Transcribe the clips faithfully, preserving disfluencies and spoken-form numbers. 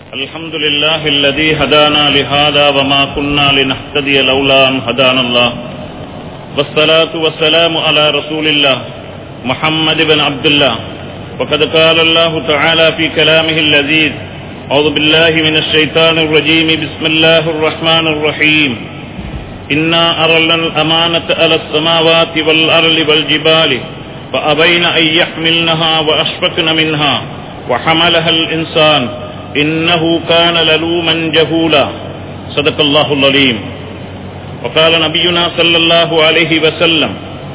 الحمد لله الذي هدانا لهذا وما كنا لنهتدي لولا أن هدانا الله والصلاة والسلام على رسول الله محمد بن عبد الله وقد قال الله تعالى في كلامه اللذيذ أعوذ بالله من الشيطان الرجيم بسم الله الرحمن الرحيم إنا أرلنا الأمانة على السماوات والأرض والجبال فأبين أن يحملنها وأشفقن منها وحملها الإنسان إنه كان للوما جهولا صدق الله العليم. وقال نبينا صلى الله عليه وسلم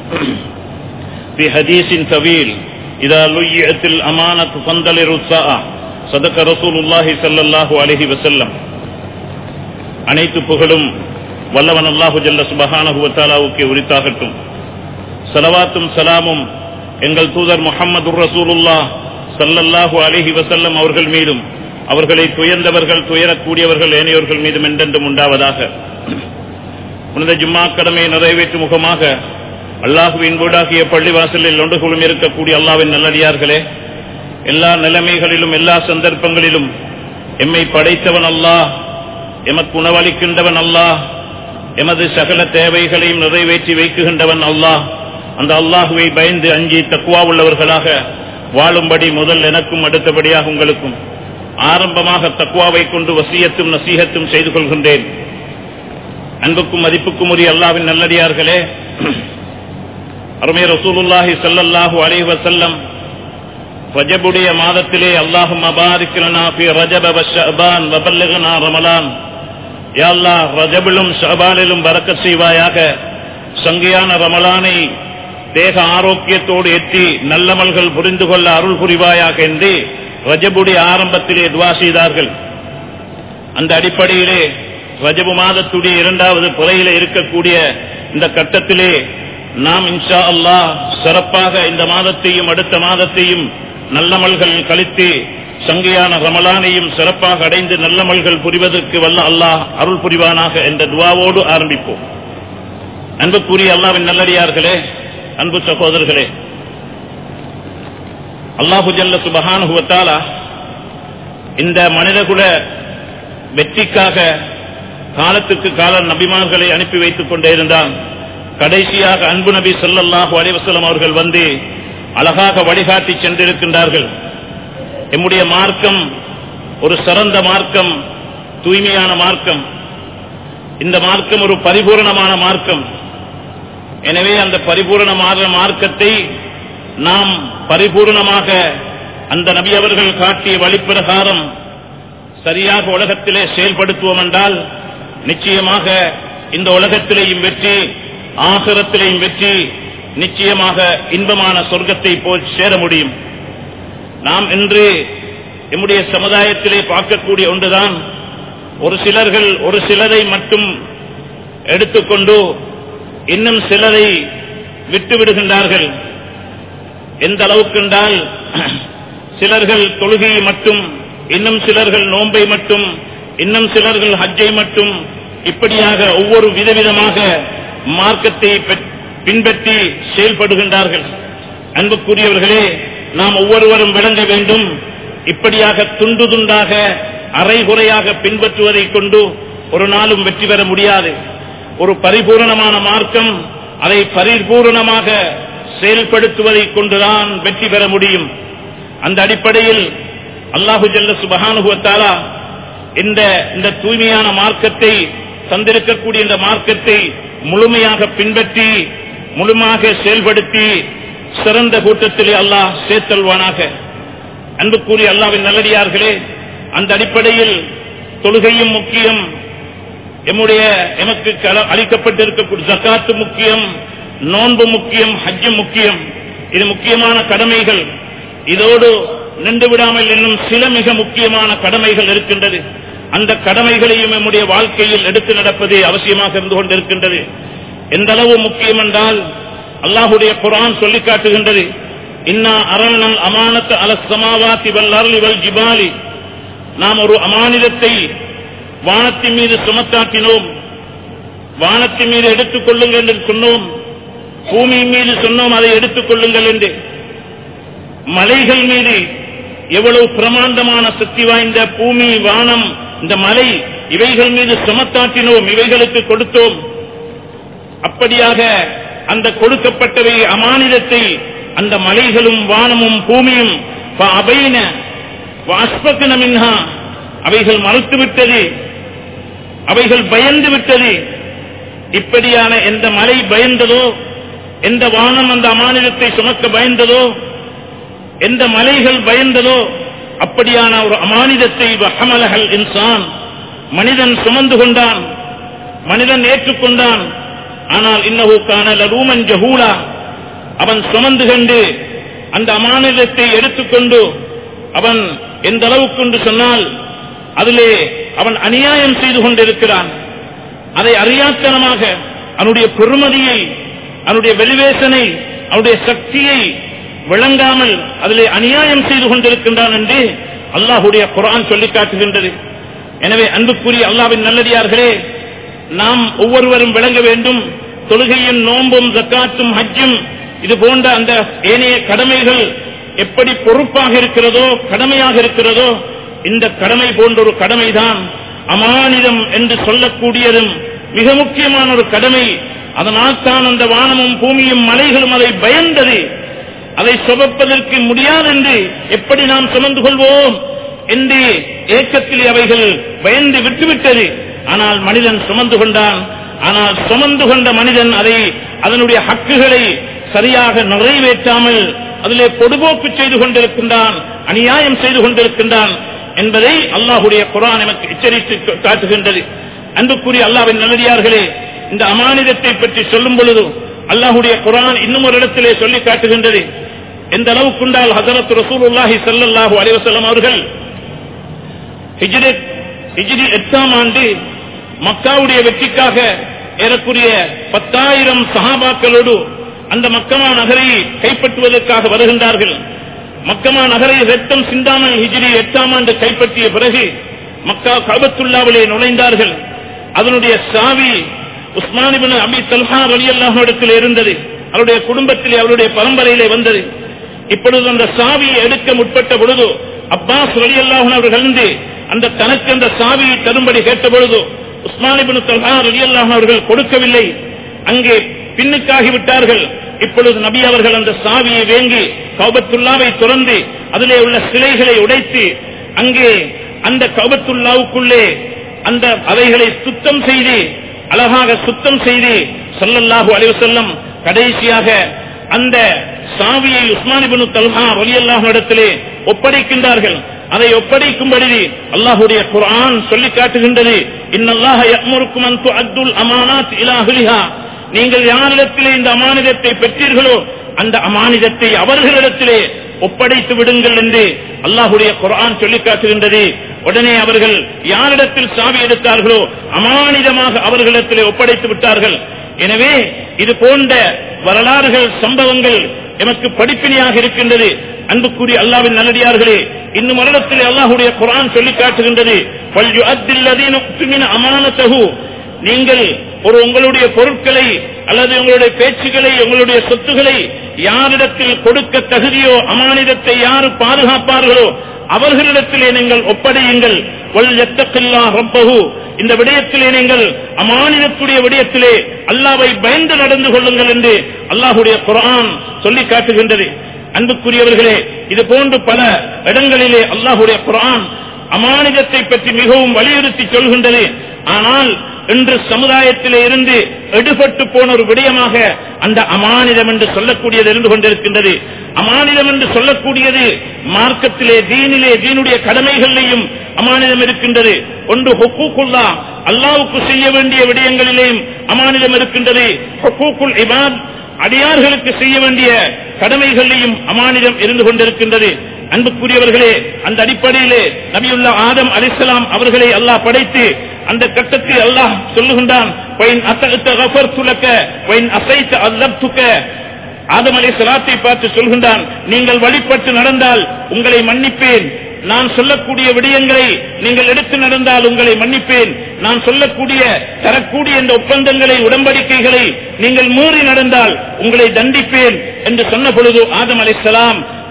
في حديث طويل إذا ليعت الأمانة فانتظر الساعة صدق رسول الله صلى الله عليه وسلم. அனைத்து புகழும் வல்லவன் அல்லாஹு ஜல்ல சுப்ஹானஹு வ தஆலாவுக்கு உரித்தாகட்டும். ஸலவாத்தும் ஸலாமும் எங்கள் தூதர் முஹம்மதுர் ரசூலுல்லாஹ் ஸல்லல்லாஹு அலைஹி வஸல்லம் அவர்கள் மீதும் அவர்களை துயர்ந்தவர்கள் துயரக்கூடியவர்கள் ஏனையோர்கள் மீதும் என்றென்றும் உண்டாவதாக. புனித ஜும்மா கடமையை நிறைவேற்றும் முகமாக அல்லாஹுவின் வீடாகிய பள்ளிவாசலில் ஒன்று குழும் இருக்கக்கூடிய அல்லாஹ்வின் நல்லடியார்களே, எல்லா நிலைமைகளிலும் எல்லா சந்தர்ப்பங்களிலும் எம்மை படைத்தவன் அல்லாஹ், எமக்கு உணவளிக்கின்றவன் அல்லாஹ், எமது சகல தேவைகளையும் நிறைவேற்றி வைக்குகின்றவன் அல்லாஹ். அந்த அல்லாஹுவை பயந்து அஞ்சி தக்வா உள்ளவர்களாக வாழும்படி முதல் எனக்கும் அடுத்தபடியாக உங்களுக்கும் ஆரம்பமாக தக்வாவை கொண்டு வசியத்தும் நசீகத்தும் செய்து கொள்கின்றேன். அன்புக்கும் மதிப்புக்கும் உரிய அல்லாஹ்வின் நல்லடியார்களே, அருமை ரசூலுல்லாஹி ஸல்லல்லாஹு அலைஹி வஸல்லம் ரஜபுடைய மாதத்திலே அல்லாஹும்ம பாரிக் லனா ஃபீ ரஜப வ ஷஅபான் வ பல்லிக்னா ரமலான், யா அல்லாஹ் ரஜபிலும் ஷஅபானிலும் பரக்கத் செய்வாயாக, சங்கையான ரமலானை தேக ஆரோக்கியத்தோடு எட்டி நல்லமல்கள் புரிந்து கொள்ள அருள் புரிவாயாக என்று ரஜபுடைய ஆரம்பத்திலே துவா செய்தார்கள். அந்த அடிப்படையிலே ரஜபு மாதத்துடைய இரண்டாவது புறையிலே இருக்கக்கூடிய இந்த கட்டத்திலே நாம் இன்ஷா அல்லாஹ் சிறப்பாக இந்த மாதத்தையும் அடுத்த மாதத்தையும் நல்லமல்கள் கழித்து சங்கையான ரமலானையும் சிறப்பாக அடைந்து நல்லமல்கள் புரிவதற்கு வல்ல அல்லாஹ் அருள் புரிவானாக என்ற துவாவோடு ஆரம்பிப்போம். அன்புக்குரிய அல்லாஹ்வின் நல்லடியார்களே, அன்பு சகோதரர்களே, அல்லாஹு ஜல்ல சுப்ஹானஹு வ தஆலா இந்த மனிதகுல வெற்றிக்காக காலத்துக்கு கால நபிமார்களை அனுப்பி வைத்துக் கொண்டே இருந்தான். கடைசியாக அன்பு நபி ஸல்லல்லாஹு அலைஹி வஸல்லம் அவர்கள் வந்து அழகாக வழிகாட்டி சென்றிருக்கின்றார்கள். எம்முடைய மார்க்கம் ஒரு சிறந்த மார்க்கம், தூய்மையான மார்க்கம். இந்த மார்க்கம் ஒரு பரிபூரணமான மார்க்கம். எனவே அந்த பரிபூரணமான மார்க்கத்தை நாம் பரிபூர்ணமாக அந்த நபி அவர்கள் காட்டிய வழிப்பிரகாரம் சரியாக உலகத்திலே செயல்படுத்துவோம் என்றால் நிச்சயமாக இந்த உலகத்திலேயும் வெற்றி, ஆகிரத்திலேயும் வெற்றி, நிச்சயமாக இன்பமான சொர்க்கத்தை போய் சேர முடியும். நாம் இன்று நம்முடைய சமுதாயத்திலே பார்க்கக்கூடிய ஒன்றுதான், ஒரு சிலர்கள் ஒரு சிலரை மட்டும் எடுத்துக்கொண்டு இன்னும் சிலரை விட்டுவிடுகின்றார்கள். எந்த அளவுக்கு என்றால், சிலர்கள் தொழுகையை மட்டும், இன்னும் சிலர்கள் நோன்பை மட்டும், இன்னும் சிலர்கள் ஹஜ்ஜை மட்டும், இப்படியாக ஒவ்வொரு விதவிதமாக மார்க்கத்தை பின்பற்றி செயல்படுகின்றார்கள். அன்புக்குரியவர்களே, நாம் ஒவ்வொருவரும் விளங்க வேண்டும், இப்படியாக துண்டு துண்டாக அரைகுறையாக பின்பற்றுவதை கொண்டு ஒரு நாளும் வெற்றி பெற முடியாது. ஒரு பரிபூரணமான மார்க்கம், அதை பரிபூரணமாக செயல்படுத்துவதை கொண்டுதான் வெற்றி பெற முடியும். அந்த அடிப்படையில் அல்லாஹு ஜல்ல சுப்ஹானஹு வ தஆலா இந்த இந்த தூய்மையான மார்க்கத்தை தந்திருக்கக்கூடிய இந்த மார்க்கத்தை முழுமையாக பின்பற்றி முழுமையாக செயல்படுத்தி சிறந்த கூட்டத்திலே அல்லாஹ் சேர்த்தல்வானாக. அன்புக்குரிய அல்லாஹ்வின் நல்லடியார்களே, அந்த அடிப்படையில் தொழுகையும் முக்கியம், எம்முடைய எமக்கு அளிக்கப்பட்டிருக்கக்கூடிய ஜகாத்து முக்கியம், நோன்பு முக்கியம், ஹஜ்ஜு முக்கியம். இது முக்கியமான கடமைகள். இதோடு நின்று விடாமல் இன்னும் சில மிக முக்கியமான கடமைகள் இருக்கின்றது. அந்த கடமைகளையும் நம்முடைய வாழ்க்கையில் எடுத்து நடப்பது அவசியமாக இருந்து கொண்டிருக்கின்றது. எந்த அளவு முக்கியம் என்றால், அல்லாஹுடைய குர்ஆன் சொல்லி காட்டுகின்றது, இன்னா அரல்னல் அமானத் அலஸ் ஸமாவாத்தி வல் அர்லி வல் ஜிபாலி, நாம் ஒரு அமானிதத்தை வானத்தின் மீது சுமத்தாக்கினோம், வானத்தின் மீது எடுத்துக் கொள்ளுங்கள் என்று சொன்னோம், பூமியின் மீது சொன்னோம் அதை எடுத்துக் கொள்ளுங்கள் என்று, மலைகள் மீது எவ்வளவு பிரமாண்டமான சக்தி வாய்ந்த பூமி, வானம், இந்த மலை, இவைகள் மீது சுமத்தாட்டினோம், இவைகளுக்கு கொடுத்தோம். அப்படியாக அந்த கொடுக்கப்பட்டவை அமானிதத்தை அந்த மலைகளும் வானமும் பூமியும் அவைகள் மறுத்துவிட்டது, அவைகள் பயந்து விட்டது. இப்படியான எந்த மலை பயந்ததோ, எந்த வானம் அந்த அமானிதத்தை சுமக்க பயந்ததோ, எந்த மலைகள் பயந்ததோ, அப்படியான ஒரு அமானிதத்தை வஹமலஹல் இன்சான், மனிதன் சுமந்து கொண்டான், மனிதன் ஏற்றுக்கொண்டான். ஆனால் இன்னஹு கான லரூமன் ஜஹூலா, அவன் சுமந்து கொண்டு அந்த அமானிதத்தை எடுத்துக்கொண்டு அவன் எந்த அளவுக்கு என்று சொன்னால் அதிலே அவன் அநியாயம் செய்து கொண்டிருக்கிறான். அதை அறியாத்தனமாக அவனுடைய பெருமதியை, அவனுடைய வெளிவேசனை, அவனுடைய சக்தியை விளங்காமல் அதிலே அநியாயம் செய்து கொண்டிருக்கின்றான் என்று அல்லாஹ்வுடைய குர்ஆன் சொல்லி காட்டுகின்றது. எனவே அன்புக்குரிய அல்லாஹ்வின் நல்லடியார்களே, நாம் ஒவ்வொருவரும் விளங்க வேண்டும், தொழுகையும் நோன்பும் ஜக்காத்தும் ஹஜ்ஜும் இது போன்ற அந்த ஏனைய கடமைகள் எப்படி பொறுப்பாக இருக்கிறதோ, கடமையாக இருக்கிறதோ, இந்த கடமை போன்ற ஒரு கடமைதான் அமானிதம் என்று சொல்லக்கூடியதும் மிக முக்கியமான ஒரு கடமை. அதனால் தான் அந்த வானமும் பூமியும் மலைகளும் அதை பயந்தது. அதை சுமப்பதற்கு முடியாது என்று எப்படி நாம் சுமந்து கொள்வோம் என்று ஏக்கத்தில் அவைகள் பயந்து விட்டுவிட்டது. ஆனால் மனிதன் சுமந்து கொண்டான். ஆனால் சுமந்து கொண்ட மனிதன் அதை அதனுடைய ஹக்குகளை சரியாக நிறைவேற்றாமல் அதிலே பொடுபோக்கு செய்து கொண்டிருக்கின்றான், அநியாயம் செய்து கொண்டிருக்கின்றான் என்பதை அல்லாஹ்வுடைய குர்ஆன் நமக்கு எச்சரித்து காட்டுகின்றது. அன்புக்குரிய அல்லாஹ்வின் நல்லடியார்களே, இந்த அமானிதத்தை பற்றி சொல்லும் பொழுது அல்லாஹ்வுடைய குர்ஆன் இன்னும் ஒரு இடத்திலே சொல்லி காட்டுகின்றது. எந்த அளவுக்குண்டால் ஹஜரத் ரசூலுல்லாஹி ஸல்லல்லாஹு அலைஹி வஸல்லம் அவர்கள் ஹிஜ்ரி ஹிஜ்ரி எட்டாம் ஆண்டு மக்காவுடைய வெற்றிக்காக ஏறக்குறைய பத்தாயிரம் சஹாபாக்களோடு அந்த மக்கமா நகரை கைப்பற்றுவதற்காக வருகின்றார்கள். மக்கமா நகரை ரத்தம் சிந்தாமல் ஹிஜ்ரி எட்டாம் ஆண்டு கைப்பற்றிய பிறகு மக்கா கஅபத்துல்லாவிலே நுழைந்தார்கள். அதனுடைய சாவி உஸ்மான் இப்னு அபி தல்ஹா ரலியல்லாஹு அன்ஹு இருந்தது. அவருடைய குடும்பத்திலே, அவருடைய பரம்பரையிலே வந்தது. இப்பொழுது அந்த சாவியை எடுக்க முற்பட்ட பொழுது அப்பாஸ் ரலியல்லாஹு அன்ஹு அவர்கள் அந்த தனக்கு அந்த சாவியை தரும்படி கேட்ட பொழுது உஸ்மான் இப்னு தல்ஹா ரலியல்லாஹு அன்ஹு அவர்கள் கொடுக்கவில்லை. அங்கே பின்னுக்காகி விட்டார்கள். இப்பொழுது நபி அவர்கள் அந்த சாவியை வேங்கி கஅபத்துல்லாவை திறந்து அதிலே உள்ள சிலைகளை உடைத்து அங்கே அந்த கஅபத்துல்லாவுக்குள்ளே அந்த அவைகளை சுத்தம் செய்து, அழகாக சுத்தம் செய்து ஸல்லல்லாஹு அலைஹி வஸல்லம் கடைசியாக அந்த சாவியை உஸ்மான் இப்னு தல்ஹா ரலியல்லாஹு அன்ஹு இடத்திலே ஒப்படைக்கின்றார்கள். அதை ஒப்படைக்கும்படி அல்லாஹ்வுடைய குர்ஆன் சொல்லி காட்டுகின்றது. இன்னல்லாஹ யஅமுருக்கும் அன் துஅத்துல் அமானாத் இலா அஹ்லிஹா, நீங்கள் யாரிடத்திலே இந்த அமானிதத்தை பெற்றீர்களோ அந்த அமானிதத்தை அவர்களிடத்திலே ஒப்படைத்து விடுங்கள் என்று அல்லாஹ்வுடைய குர்ஆன் சொல்லி காட்டுகின்றது. உடனே அவர்கள் யாரிடத்தில் சாவி எடுத்தார்களோ அமானிதமாக அவர்களிடத்திலே ஒப்படைத்து விட்டார்கள். எனவே இது போன்ற வரலாறுகள், சம்பவங்கள் எமக்கு படிப்பினையாக இருக்கின்றது. அன்புக்குரிய அல்லாஹ்வின் நல்லடியார்களே, இன்னும் வருடத்திலே அல்லாஹ்வுடைய குர்ஆன் சொல்லி காட்டுகின்றது, வல்யுஅத்தில்லதீன உக்துமின அமானதஹு, நீங்கள் ஒரு உங்களுடைய பொருட்களை அல்லது உங்களுடைய பேச்சுகளை, உங்களுடைய சொத்துக்களை யாரிடத்தில் கொடுக்க தகுதியோ, அமானிதத்தை யார் பாதுகாப்பார்களோ அவர்களிடத்திலே நீங்கள் ஒப்படையுங்கள். வல்யத்தகில்லாஹ் ரப்பஹு, இந்த விடயத்திலே நீங்கள் அமானிதத்துடைய விடயத்திலே அல்லாஹ்வை பயந்து நடந்து கொள்ளுங்கள் என்று அல்லாஹ்வுடைய குர்ஆன் சொல்லி காட்டுகின்றது. அன்புக்குரியவர்களே, இது போன்று பல இடங்களிலே அல்லாஹ்வுடைய குர்ஆன் அமானிதத்தை பற்றி மிகவும் வலியுறுத்தி சொல்கின்றது. ஆனால் இன்று சமுதாயத்திலே இருந்து எடுபட்டு போன ஒரு விடயமாக அந்த அமானிதம் என்று சொல்லக்கூடியது இருந்து கொண்டிருக்கின்றது. அமானிதம் என்று சொல்லக்கூடியது மார்க்கத்திலே, தீனிலே, தீனுடைய கடமைகளிலேயும் அமானிதம் இருக்கின்றது. ஒன்று ஹுக்கூக்குல்லா, அல்லாஹ்வுக்கு செய்ய வேண்டிய விடயங்களிலேயும் அமானிதம் இருக்கின்றது. ஹுக்கூக்குல் இபாத், அடியார்களுக்கு செய்ய வேண்டிய கடமைகளிலேயும் அமானிதம் இருந்து கொண்டிருக்கின்றது. அன்புக்குரியவர்களே, அந்த அடிப்படையிலே நபியுல்லாஹ் ஆதம் அலைஹிஸ்ஸலாம் அவர்களை அல்லாஹ் படைத்து அந்த கட்டத்தில் அல்லாஹ் சொல்லுகின்றான், வைன் அத்தஅத கஃபர்து லக வைன் அஸைத அஸப்துக. ஆதம் அலைஹிஸ்ஸலாத்தை பார்த்து சொல்கின்றான், நீங்கள் வழிபட்டு நடந்தால் உங்களை மன்னிப்பேன். நான் சொல்லக்கூடிய விடயங்களை நீங்கள் எடுத்து நடந்தால் உங்களை மன்னிப்பேன். நான் சொல்லக்கூடிய தரக்கூடிய இந்த ஒப்பந்தங்களை, உடன்படிக்கைகளை நீங்கள் மீறி நடந்தால் உங்களை தண்டிப்பேன் என்று சொன்ன பொழுது ஆதம் அலைஹிஸ்ஸலாம்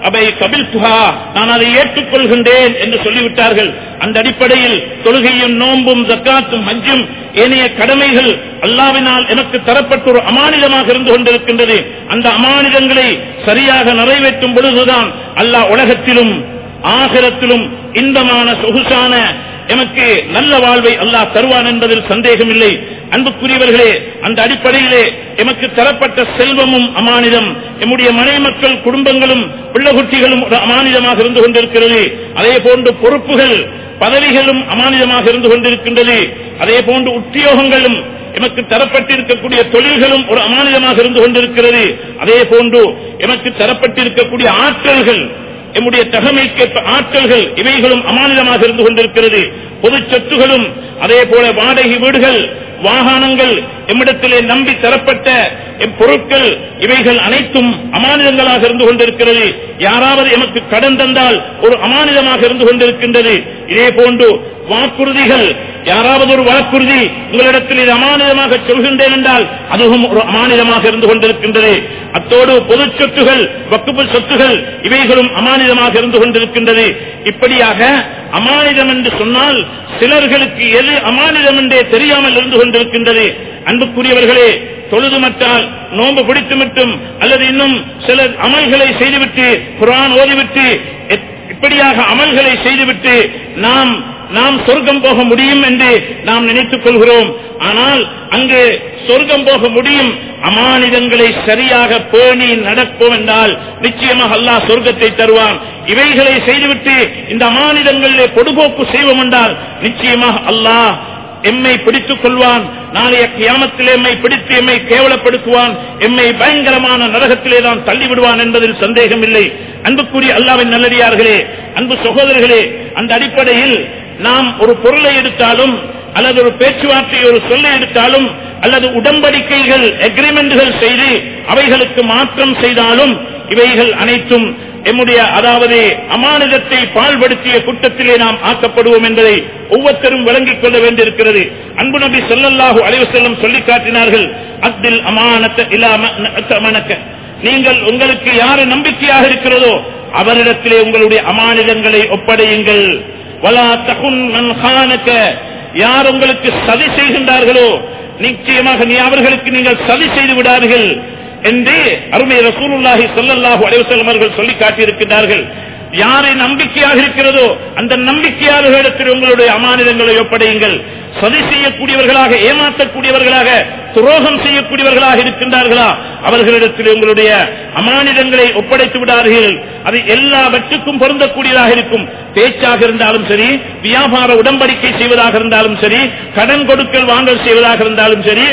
அபை கபில்துஹா, நான் அதை ஏற்றுக்கொள்கின்றேன் என்று சொல்லிவிட்டார்கள். அந்த அடிப்படையில் தொழுகையும் நோன்பும் ஜக்காத்தும் ஹஜ்ஜும் ஏனைய கடமைகள் அல்லாஹ்வினால் எனக்கு தரப்பட்ட ஒரு அமானிதமாக இருந்து கொண்டிருக்கின்றது. அந்த அமானிதங்களை சரியாக நிறைவேற்றும் பொழுதுதான் அல்லாஹ் உலகத்திலும் ஆகிரத்திலும் இன்பமான சொகுசான எமக்கு நல்ல வாழ்வை அல்லாஹ் தருவான் என்பதில் சந்தேகம் இல்லை. அன்புக்குரியவர்களே, அந்த அடிப்படையிலே எமக்கு தரப்பட்ட செல்வமும் அமானிதம், எம்முடைய மனை மக்கள் குடும்பங்களும் பிள்ளைகுட்டிகளும் ஒரு அமானிதமாக இருந்து கொண்டிருக்கிறது. அதே போன்று பொறுப்புகள் பதவிகளும் அமானிதமாக இருந்து கொண்டிருக்கின்றது. அதே போன்று உத்தியோகங்களும் எமக்கு தரப்பட்டிருக்கக்கூடிய தொழில்களும் ஒரு அமானிதமாக இருந்து கொண்டிருக்கிறது. அதே போன்று எமக்கு தரப்பட்டிருக்கக்கூடிய ஆற்றல்கள், எம்முடைய தகமைக்கேற்ப ஆற்றல்கள், இவைகளும் அமானிதமாக இருந்து கொண்டிருக்கிறது. பொது சொத்துகளும் அதே போல வாடகை வீடுகள், வாகனங்கள், எம்மிடத்திலே நம்பி தரப்பட்ட பொருட்கள், இவைகள் அனைத்தும் அமானிதங்களாக இருந்து கொண்டிருக்கிறது. யாராவது எமக்கு கடன் தந்தால் ஒரு அமானிதமாக இருந்து கொண்டிருக்கின்றது. இதே போன்று வாக்குறுதிகள், யாராவது ஒரு வாக்குறுதி உங்களிடத்தில் இது அமானிதமாக சொல்கின்றேன் என்றால் அதுவும் ஒரு அமானிதமாக இருந்து கொண்டிருக்கின்றது. அத்தோடு பொது சொத்துகள், வக்குப்பு சொத்துகள், இவைகளும் அமானிதமாக இருந்து கொண்டிருக்கின்றது. இப்படியாக அமானிதம் என்று சொன்னால் சிலர்களுக்கு எது அமானிதம் என்றே தெரியாமல் இருந்து கொண்டிருக்கின்றது. அன்புக்குரியவர்களே, தொழுது மட்டால், நோன்பு பிடித்து மட்டும் அல்லது இன்னும் சில அமல்களை செய்துவிட்டு, குர்ஆன் ஓதிவிட்டு, இப்படியாக அமல்களை செய்துவிட்டு நாம் நாம் சொர்க்கம் போக முடியும் என்று நாம் நினைத்துக் கொள்கிறோம். ஆனால் அங்கு சொர்க்கம் போக முடியும், அமானிதங்களை சரியாக பேணி நடப்போம் என்றால் நிச்சயமாக அல்லாஹ் சொர்க்கத்தை தருவான். இவைகளை செய்துவிட்டு இந்த அமானிதங்களிலே பொடுபோக்கு செய்வோம் என்றால் நிச்சயமாக அல்லாஹ் எம்மை பிடித்துக் கொள்வான். நாளைய கியாமத்திலே எம்மை பிடித்து எம்மை கேவலப்படுத்துவான், எம்மை பயங்கரமான நரகத்திலே தான் தள்ளிவிடுவான் என்பதில் சந்தேகம் இல்லை. அன்புக்குரிய அல்லாஹ்வின் நல்லடியார்களே, அன்பு சகோதரர்களே, அந்த அடிப்படையில் நாம் ஒரு பொருளை எடுத்தாலும் அல்லது ஒரு பேச்சுவார்த்தை ஒரு சொல்லை எடுத்தாலும் அல்லது உடன்படிக்கைகள் எக்ரிமெண்ட்கள் செய்து அவைகளுக்கு மாற்றம் செய்தாலும் இவைகள் அனைத்தும் எம்முடைய அதாவது அமானிதத்தை பால்படுத்திய குற்றத்திலே நாம் ஆக்கப்படுவோம் என்பதை ஒவ்வொருத்தரும் விளங்கிக் கொள்ள வேண்டியிருக்கிறது. அன்பு நபி ஸல்லல்லாஹு அலைஹி வஸல்லம் சொல்லி காட்டினார்கள், அக்தில் அமானத இலா மனக, நீங்கள் உங்களுக்கு யாரு நம்பிக்கையாக இருக்கிறதோ அவரிடத்திலே உங்களுடைய அமானிதங்களை ஒப்படையுங்கள். வலா தகுன் மன் கானக, யார் உங்களுக்கு சதி செய்கின்றார்களோ நிச்சயமாக நீ அவர்களுக்கு நீங்கள் சதி செய்து விடாதீர்கள் என்று அருமை ரசூலுல்லாஹி ஸல்லல்லாஹு அலைஹி வஸல்லம் அவர்கள் சொல்லி காட்டியிருக்கிறார்கள். யாரை நம்பிக்கையாக இருக்கிறதோ அந்த நம்பிக்கையாளர்களிடத்தில் உங்களுடைய அமானிதங்களை ஒப்படையுங்கள். சதி செய்யக்கூடியவர்களாக, ஏமாற்றக்கூடியவர்களாக, துரோகம் செய்யக்கூடியவர்களாக இருக்கின்றார்களா அவர்களிடத்தில் உங்களுடைய அமானிதங்களை ஒப்படைத்து விடாதீர்கள். அது எல்லாவற்றுக்கும் பொருந்தக்கூடியதாக இருக்கும். பேச்சாக இருந்தாலும் சரி, வியாபார உடன்படிக்கை செய்வதாக இருந்தாலும் சரி, கடன் கொடுக்கல் வாங்கல் செய்வதாக இருந்தாலும் சரி,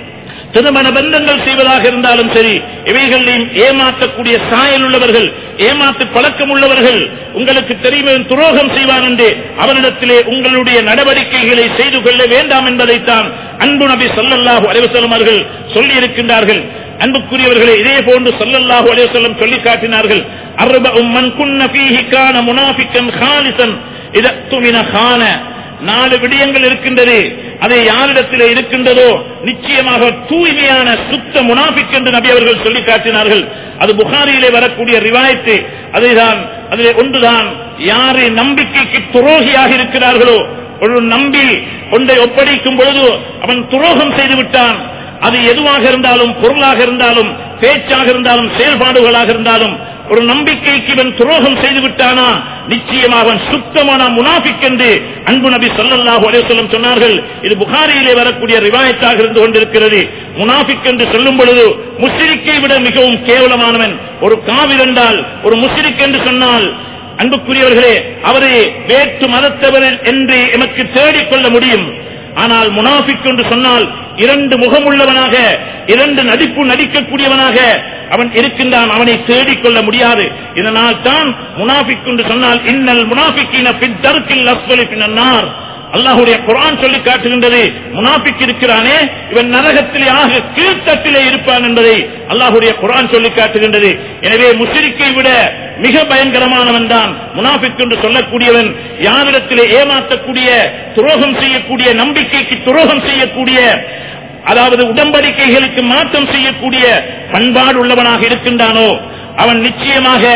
திருமண பந்தங்கள் செய்வதாக இருந்தாலும் சரி, இவைகளையும் ஏமாற்றக்கூடிய சாயல் உள்ளவர்கள், ஏமாற்று பழக்கம் உள்ளவர்கள், உங்களுக்கு தெரியும் துரோகம் செய்வான் என்று அவரிடத்திலே உங்களுடைய நடவடிக்கைகளை செய்து கொள்ள வேண்டாம் என்பதைத்தான் அன்பு நபி ஸல்லல்லாஹு அலைஹி வஸல்லம் அவர்கள் சொல்லி இருக்கின்றார்கள். அன்புக்குரியவர்களே, இதே போன்று ஸல்லல்லாஹு அலைஹி வஸல்லம் சொல்லி காட்டினார்கள், அர்பஉம் மன் குன்ன ஃபீஹி கான முனாஃபிகன் காலிசன் இதா துமின கான. நாலு விடயங்கள் இருக்கின்றது. அதை யாரிடத்திலே இருக்கின்றதோ நிச்சயமாக தூய்மையான சுத்த முனாஃபிக் என்று நபி அவர்கள் சொல்லி காட்டினார்கள். அது புகாரியிலே வரக்கூடிய ரிவாயத்து. அதுதான் அதிலே ஒன்றுதான், யாரை நம்பிக்கைக்கு துரோகியாக இருக்கிறார்களோ, ஒரு நம்பி ஒன்றை ஒப்படைக்கும் பொழுது அவன் துரோகம் செய்து விட்டான். அது எதுவாக இருந்தாலும், பொருளாக இருந்தாலும், பேச்சாக இருந்தாலும், செயல்பாடுகளாக இருந்தாலும், ஒரு நம்பிக்கைக்கு இவன் துரோகம் செய்து விட்டானா நிச்சயமாக அவன் சுத்தமான முனாஃபிக் என்று அன்பு நபி ஸல்லல்லாஹு அலைஹி வஸல்லம் சொன்னார்கள். இது புகாரியிலே வரக்கூடிய ரிவாயத்தாக இருந்து கொண்டிருக்கிறது. முனாஃபிக் என்று சொல்லும் பொழுது முஸ்லிக்கை விட மிகவும் கேவலமானவன் ஒரு காவிர் என்றால், ஒரு முஸ்லிக் என்று சொன்னால் அன்புக்குரியவர்களே அவரை வேற்று மதத்தவர் என்று எமக்கு தேடிக்கொள்ள முடியும். ஆனால் முனாஃபிக் என்று சொன்னால் இரண்டு முகமுள்ளவனாக, இரண்டு நடிப்பு நடிக்கக்கூடியவனாக அவன் இருக்கின்றான். அவனை தேடிக்கொள்ள முடியாது. இதனால் தான் முனாஃபிக் என்று சொன்னால் இன்னல் முனாஃபிகீன ஃபித் தர்கில் அஸ்ஃபலி மினன் நார். அல்லாஹ்வுடைய குர்ஆன் சொல்லி காட்டுகின்றது, முனாஃபிக் இருக்கிறானே இவன் நரகத்திலே ஆக கீழ்த்தட்டிலே இருப்பான் என்பதை அல்லாஹ்வுடைய குர்ஆன் சொல்லி காட்டுகின்றது. எனவே முஸ்லிக்கை விட மிக பயங்கரமானவன் தான் முனாஃபிக் என்று சொல்லக்கூடியவன். யாரிடத்திலே ஏமாற்றக்கூடிய, துரோகம் செய்யக்கூடிய, நம்பிக்கைக்கு துரோகம் செய்யக்கூடிய, அதாவது உடன்படிக்கைகளுக்கு மாற்றம் செய்யக்கூடிய பண்பாடு உள்ளவனாக இருக்கின்றானோ அவன் நிச்சயமாக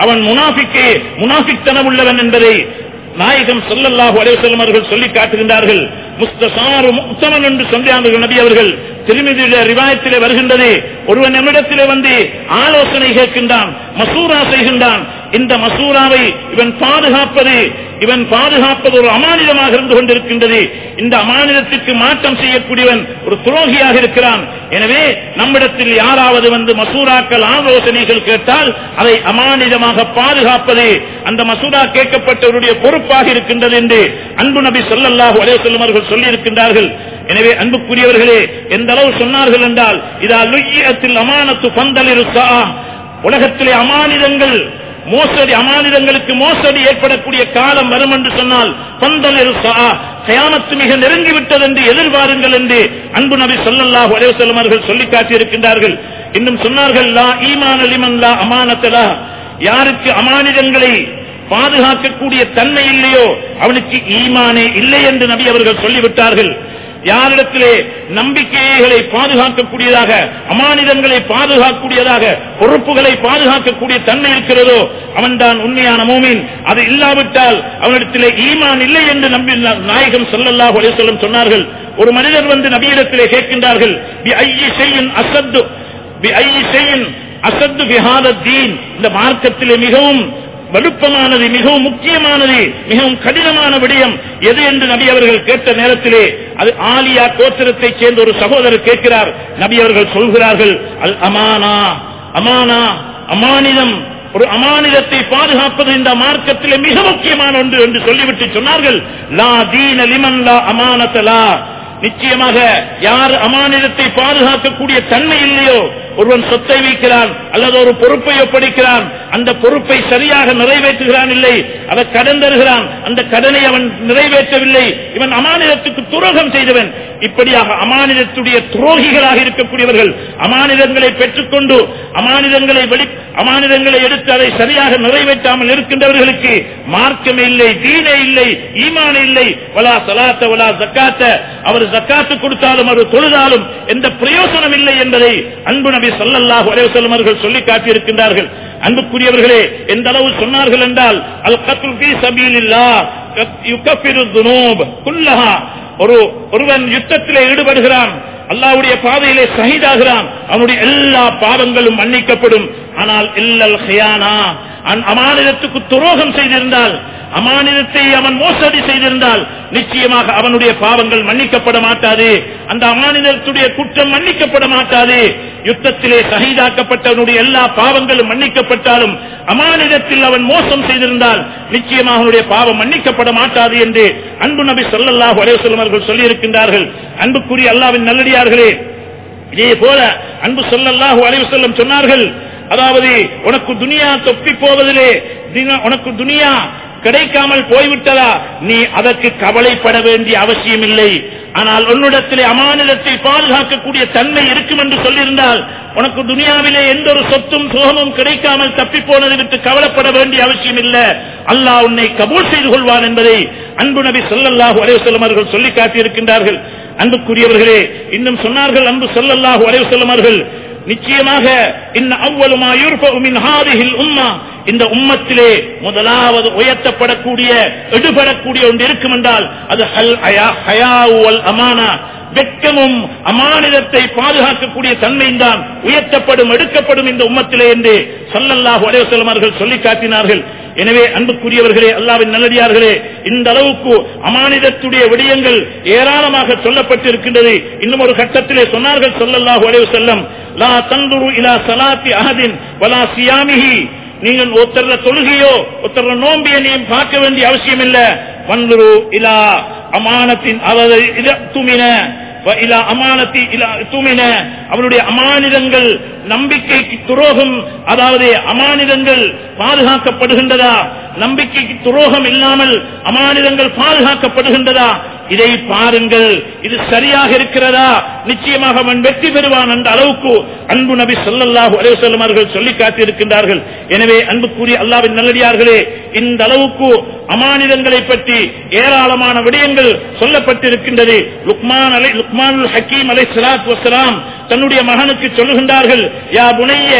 அவன் முனாஃபிக்கே முனாஃபிக்தனம் உள்ளவன் என்பதை நாயகம் ஸல்லல்லாஹு அலைஹி வஸல்லம் அவர்கள் சொல்லி காட்டுகின்றார்கள். முஸ்தசாரு முக்தமன் என்று சொன்னார்கள் நபி அவர்கள். திருமிதியிலே ரிவாயத்திலே வருகின்றது, ஒருவன் நம்மிடத்திலே வந்து ஆலோசனை கேட்கின்றான், மசூரா செய்கின்றான். இந்த மசூராவை இவன் பாதுகாப்பது இவன் பாதுகாப்பது ஒரு அமானிதமாக இருந்து கொண்டிருக்கின்றது. இந்த அமானிதத்திற்கு மாற்றம் செய்யக்கூடியவன் ஒரு துரோகியாக இருக்கிறான். எனவே நம்மிடத்தில் யாராவது வந்து மசூராக்கள் ஆலோசனைகள் கேட்டால் அதை அமானிதமாக பாதுகாப்பது அந்த மசூரா கேட்கப்பட்டவருடைய பொறுப்பாக இருக்கின்றது என்று அன்பு நபி ஸல்லல்லாஹு அலைஹி வஸல்லம் அவர்கள் சொல்லி இருக்கின்றார்கள். எனவே அன்புக்குரியவர்களே, எந்த அளவு சொன்னார்கள் என்றால், இதா லுய்யத்தில் அமானத்து பந்தலிரு சா, உலகத்திலே அமானிதங்கள் மோசடி அமானிதங்களுக்கு மோசடி ஏற்படக்கூடிய காலம் வரும் என்று சொன்னால் பந்தலிரு சா, கியாமத் மிக நெருங்கிவிட்டது என்று எதிர்பாருங்கள் என்று அன்பு நபி ஸல்லல்லாஹு அலைஹி வஸல்லம் அவர்கள் சொல்லி காட்டி இருக்கின்றார்கள். இன்னும் சொன்னார்கள், லா ஈமான லிமன் லா அமானத்தலா, யாருக்கு அமானிதங்களை பாதுகாக்கக்கூடிய தன்மை இல்லையோ அவனுக்கு ஈமானே இல்லை என்று நபி அவர்கள் சொல்லிவிட்டார்கள். யாரிடத்திலே நம்பிக்கைகளை பாதுகாக்கக்கூடியதாக, அமானிதங்களை பாதுகாக்கக்கூடியதாக, பொறுப்புகளை பாதுகாக்கக்கூடிய தன்மை இருக்கிறதோ அவன்தான் உண்மையான மூமின். அது இல்லாவிட்டால் அவனிடத்திலே ஈமான் இல்லை என்று நம்பி நாயகம் ஸல்லல்லாஹு அலைஹி வஸல்லம் சொன்னார்கள். ஒரு மனிதர் வந்து நபியிடத்திலே கேட்கின்றார்கள், பி ஐயி ஷைஇன் அஸத்து பி ஐயி ஷைஇன் அஸத்து பி ஹாதா தீன், இந்த மார்க்கத்திலே மிகவும் வலுப்பமானது, மிகவும் முக்கியமானது, மிகவும் கடினமான விடயம் எது என்று நபி அவர்கள் கேட்ட நேரத்திலே அது ஆலியா கோத்திரத்தைச் சேர்ந்த ஒரு சகோதரர் கேட்கிறார். நபி அவர்கள் சொல்கிறார்கள், அல் அமானா, அமானா அமானிதம், ஒரு அமானிதத்தை பாதுகாப்பது இந்த மார்க்கத்திலே மிக முக்கியமான ஒன்று என்று சொல்லிவிட்டு சொன்னார்கள், லா தீன லிமன் லா அமானத்தலா, நிச்சயமாக யார் அமானிதத்தை பாதுகாக்கக்கூடிய தன்மை இல்லையோ, ஒருவன் சொத்தை வைக்கிறான் அல்லது ஒரு பொறுப்பை ஒப்படைக்கிறான், அந்த பொறுப்பை சரியாக நிறைவேற்றுகிறான் இல்லை, அதை கடன் தருகிறான், அந்த கடனை அவன் நிறைவேற்றவில்லை, இவன் அமானிதத்துக்கு துரோகம் செய்தவன். இப்படியாக அமானிதத்துடைய துரோகிகளாக இருக்கக்கூடியவர்கள், அமானிதங்களை பெற்றுக்கொண்டு அமானிதங்களை வெளி அமானிதங்களை எடுத்து அதை சரியாக நிறைவேற்றாமல் இருக்கின்றவர்களுக்கு மார்க்கமே இல்லை, தீனே இல்லை, ஈமான் இல்லை, வலா ஸலாத்த வலா ஸகாத்த, அவர் ஸகாத்து கொடுத்தாலும் அவர் தொழுதாலும் எந்த பிரயோஜனம் இல்லை என்பதை அன்பு நபி ஸல்லல்லாஹு அலைஹி வஸல்லம் அவர்கள் சொல்லி காட்டியிருக்கின்றார்கள். அன்புக்குரியவர்களே, எந்த அளவு சொன்னார்கள் என்றால், அல் கத்ல் ஃபீ சபீலில்லாஹ் யுகஃபிரு துனூப் குல்லஹா, ஒரு ஒருவன் யுத்தத்திலே ஈடுபடுகிறான், அல்லாஹ்வுடைய பாதையிலே ஷஹீதாகிறான், அவனுடைய எல்லா பாவங்களும் மன்னிக்கப்படும். ஆனால் இல்லல் ஹியானா, அமானிதத்துக்கு துரோகம் செய்திருந்தால், அமானிதத்தை அவன் மோசடி செய்திருந்தால் நிச்சயமாக அவனுடைய பாவங்கள் மன்னிக்கப்பட மாட்டாது, அந்த அமானிதத்துடைய குற்றம் மன்னிக்கப்பட மாட்டாது. யுத்தத்திலே ஷஹீதாக்கப்பட்டவனுடைய எல்லா பாவங்களும் மன்னிக்கப்பட்டாலும் அமானிதத்தில் அவன் மோசம் செய்திருந்தால் நிச்சயமாக அவனுடைய பாவம் மன்னிக்கப்பட மாட்டாது என்று அன்பு நபி ஸல்லல்லாஹு அலைஹி வஸல்லம் அவர்கள் சொல்லி இருக்கின்றார்கள். அன்புக்குரிய அல்லாஹ்வின் நல்லடியார்களே, இதே போல அன்பு ஸல்லல்லாஹு அலைஹி வஸல்லம் சொன்னார்கள், அதாவது உனக்கு துனியா தொப்பி போவதிலே, உனக்கு துனியா கிடைக்காமல் போய்விட்டதா, நீ அதற்கு கவலைப்பட வேண்டிய அவசியம் இல்லை. ஆனால் உன்னிடத்திலே அமானிதத்தை பாதுகாக்கக்கூடிய தன்மை இருக்கும் என்று சொல்லியிருந்தால் உனக்கு துனியாவிலே எந்த ஒரு சொத்தும் சுகமும் கிடைக்காமல் தப்பி போனதை விட்டு கவலைப்பட வேண்டிய அவசியம் இல்லை, அல்லாஹ் உன்னை கபூல் செய்து கொள்வான் என்பதை அன்பு நபி ஸல்லல்லாஹு அலைஹி வஸல்லம் அவர்கள் சொல்லி காட்டியிருக்கின்றார்கள். அன்புக்குரியவர்களே, இன்னும் சொன்னார்கள் அன்பு ஸல்லல்லாஹு அலைஹி வஸல்லம் அவர்கள், நிச்சயமாக இன்ன அவ்வளவு மா யுர்ஃபஉ மின் ஹாதிஹில் உம்மா, இந்த உம்மத்திலே முதலாவது உயர்த்தப்படக்கூடிய எடுபடக்கூடிய ஒன்று இருக்கும் என்றால் அது ஹல் ஹயா வல் அமானா, வெட்கமும் அமானிதத்தை பாதுகாக்கக்கூடிய தன்மைதான் உயர்த்தப்படும் எடுக்கப்படும் இந்த உம்மத்திலே என்று ஸல்லல்லாஹு அலைஹி வஸல்லம் அவர்கள் சொல்லி காட்டினார்கள். எனவே அன்புக்குரியவர்களே, அல்லாஹ்வின் நல்லடியார்களே, இந்த அளவுக்கு அமானிதத்துடைய விடயங்கள் ஏராளமாக சொல்லப்பட்டிருக்கின்றது. இன்னும் ஒரு கட்டத்திலே சொன்னார்கள் ஸல்லல்லாஹு அலைஹி வஸல்லம், லா தன்துரு இலா ஸலாத்தி அஹதின் வலா சியாமிஹி, நீங்கள் ஒருத்தர தொழுகையோ ஒருத்தர நோம்பியை நீ பார்க்க வேண்டிய அவசியம் இல்லை. வன்துரு இலா அமானத்தின் துமின இலா அமானத்தி இலா துமின, அவருடைய அமானிதங்கள் நம்பிக்கைக்கு துரோகம், அதாவது அமானிதங்கள் பாதுகாக்கப்படுகின்றதா, நம்பிக்கைக்கு துரோகம் இல்லாமல் அமானிதங்கள் பாதுகாக்கப்படுகின்றதா, இதை பாருங்கள், இது சரியாக இருக்கிறதா, நிச்சயமாக அவன் வெற்றி பெறுவான் என்ற அளவுக்கு அன்பு நபி ஸல்லல்லாஹு அலைஹி வஸல்லம் அவர்கள் சொல்லி காட்டியிருக்கின்றார்கள். எனவே அன்புக்குரிய அல்லாஹ்வின் நல்லடியார்களே, இந்த அளவுக்கு அமானிதங்களை பற்றி ஏராளமான விடயங்கள் சொல்லப்பட்டிருக்கின்றது. லுக்மான் அலை லுக்மானுல் ஹக்கீம் அலைஹிஸ்ஸலாத்து வஸ்ஸலாம் தன்னுடைய மகனுக்கு சொல்லுகின்றார்கள், யா புனைய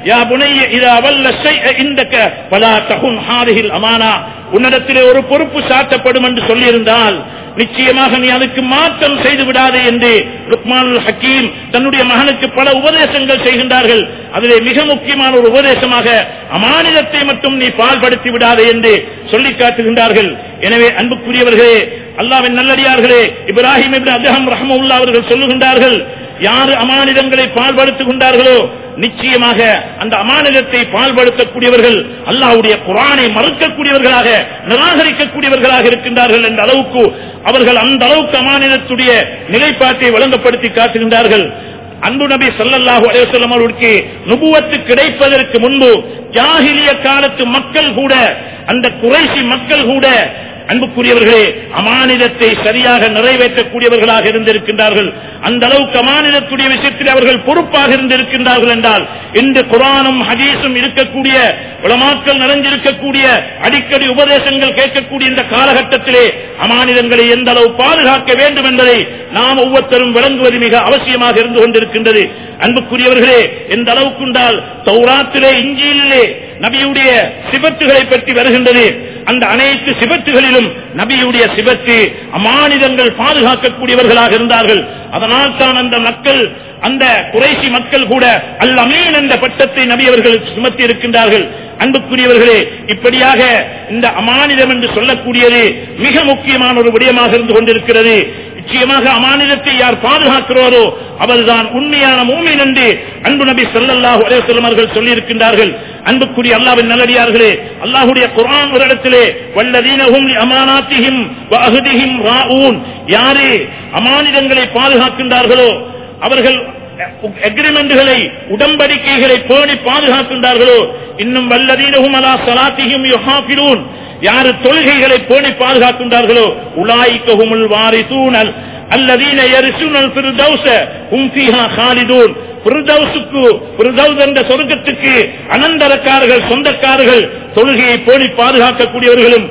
யா புனைய இதா வல்ல ஷைஅ இந்தக ஃபலா தகுன் ஹாதிஹில் அமானா, உன்னிடத்திலே ஒரு பொறுப்பு சாட்டப்படும் என்று சொல்லியிருந்தால் நிச்சயமாக நீ அதுக்கு மாற்றம் செய்து விடாதே என்று லுக்மானுல் ஹக்கீம் தன்னுடைய மகனுக்கு பல உபதேசங்கள் செய்கின்றார்கள். அதிலே மிக முக்கியமான ஒரு உபதேசமாக அமானிதத்தை மட்டும் நீ பால்படுத்தி விடாதே என்று சொல்லி காட்டுகின்றார்கள். எனவே அன்புக்குரியவர்களே, அல்லாஹ்வின் நல்லடியார்களே, இப்ராஹிம் இப்னு அத்ஹம் ரஹ்மத்துல்லாஹி அவர்கள் சொல்லுகின்றார்கள், யார் அமானிதங்களை பால்படுத்துகின்றார்களோ நிச்சயமாக அந்த அமானிதத்தை பால்படுத்தக்கூடியவர்கள் அல்லாஹ்வுடைய குர்ஆனை மறுக்கக்கூடியவர்களாக, நிராகரிக்கக்கூடியவர்களாக இருக்கின்றார்கள் என்ற அளவுக்கு அவர்கள் அந்த அளவுக்கு அமானிதத்துடைய நிலைப்பாட்டை வழங்கப்படுத்தி காட்டுகின்றார்கள். அன்பு நபி ஸல்லல்லாஹு அலைஹி வஸல்லம் அவர்களுக்கு நுபுவத்து கிடைப்பதற்கு முன்பு ஜாஹிலிய காலத்து மக்கள் கூட, அந்த குறைஷி மக்கள் கூட அன்புக்குரியவர்களே அமானிதத்தை சரியாக நிறைவேற்றக்கூடியவர்களாக இருந்திருக்கின்றார்கள். அந்த அளவுக்கு அமானிதத்துடைய விஷயத்தில் அவர்கள் பொறுப்பாக இருந்திருக்கின்றார்கள் என்றால் இந்த குர்ஆனும் ஹதீஸும் இருக்கக்கூடிய உலமாக்கள் நிறைஞ்சிருக்கக்கூடிய அடிக்கடி உபதேசங்கள் கேட்கக்கூடிய இந்த காலகட்டத்திலே அமானிதங்களை எந்த அளவு பாதுகாக்க வேண்டும் என்பதை நாம் ஒவ்வொருத்தரும் விளங்குவது மிக அவசியமாக இருந்து கொண்டிருக்கின்றது. அன்புக்குரியவர்களே, எந்த அளவுக்கு என்றால் தௌராத்திலே இன்ஜீலிலே நபியுடைய சிபத்துகளை பற்றி வருகின்றது. அந்த அனைத்து சிபத்துகளிலும் நபியுடைய சிபத்து அமானிதங்கள் பாதுகாக்கக்கூடியவர்களாக இருந்தார்கள். அதனால் தான் அந்த மக்கள், அந்த குறைஷி மக்கள் கூட அல் அமீன் என்ற பட்டத்தை நபி அவர்கள் சுமத்தி இருக்கின்றார்கள். அன்புக்குரியவர்களே, இப்படியாக இந்த அமானிதம் என்று சொல்லக்கூடியது மிக முக்கியமான ஒரு விடயமாக இருந்து கொண்டிருக்கிறது. நிச்சயமாக அமானிதத்தை யார் பாதுகாக்கிறாரோ அவர்தான் உண்மையான மூமின் என்று அன்பு நபி ஸல்லல்லாஹு அலைஹி வஸல்லம் அவர்கள் சொல்லி இருக்கின்றார்கள். அன்புக்குரிய அல்லாஹ்வின் நல்லடியார்களே, அல்லாஹ்வுடைய குர்ஆன் ஒரு இடத்திலே வல்லதீனஹும் லிஅமானாத்திஹிம் வஅஹ்திஹிம் ராஊன், யாரே அமானிதங்களை பாதுகாக்கின்றார்களோ அவர்கள் அக்ரிமெண்ட்களை, உடன்படிக்கைகளை பேணி பாதுகாக்கின்றார்களோ, இன்னும் வல்லதீனஹும் அலா ஸலாத்திஹிம் யுஹாஃபிலூன், யார் தொழுகைகளை பேணி பாதுகாக்கின்றார்களோ உலாயிகஹுமுல் வாரிசூன் அல்லதீன யரிசுனல் ஃபிர்தௌஸ ஹும் ஃபீஹா காலிதூன், ஃபிர்தௌஸுக்கு, ஃபிர்தௌஸ் என்ற சொர்க்கத்துக்கு அனந்தரக்காரர்கள், சொந்தக்காரர்கள், தொழுகையை பேணி பாதுகாக்கக்கூடியவர்களும்,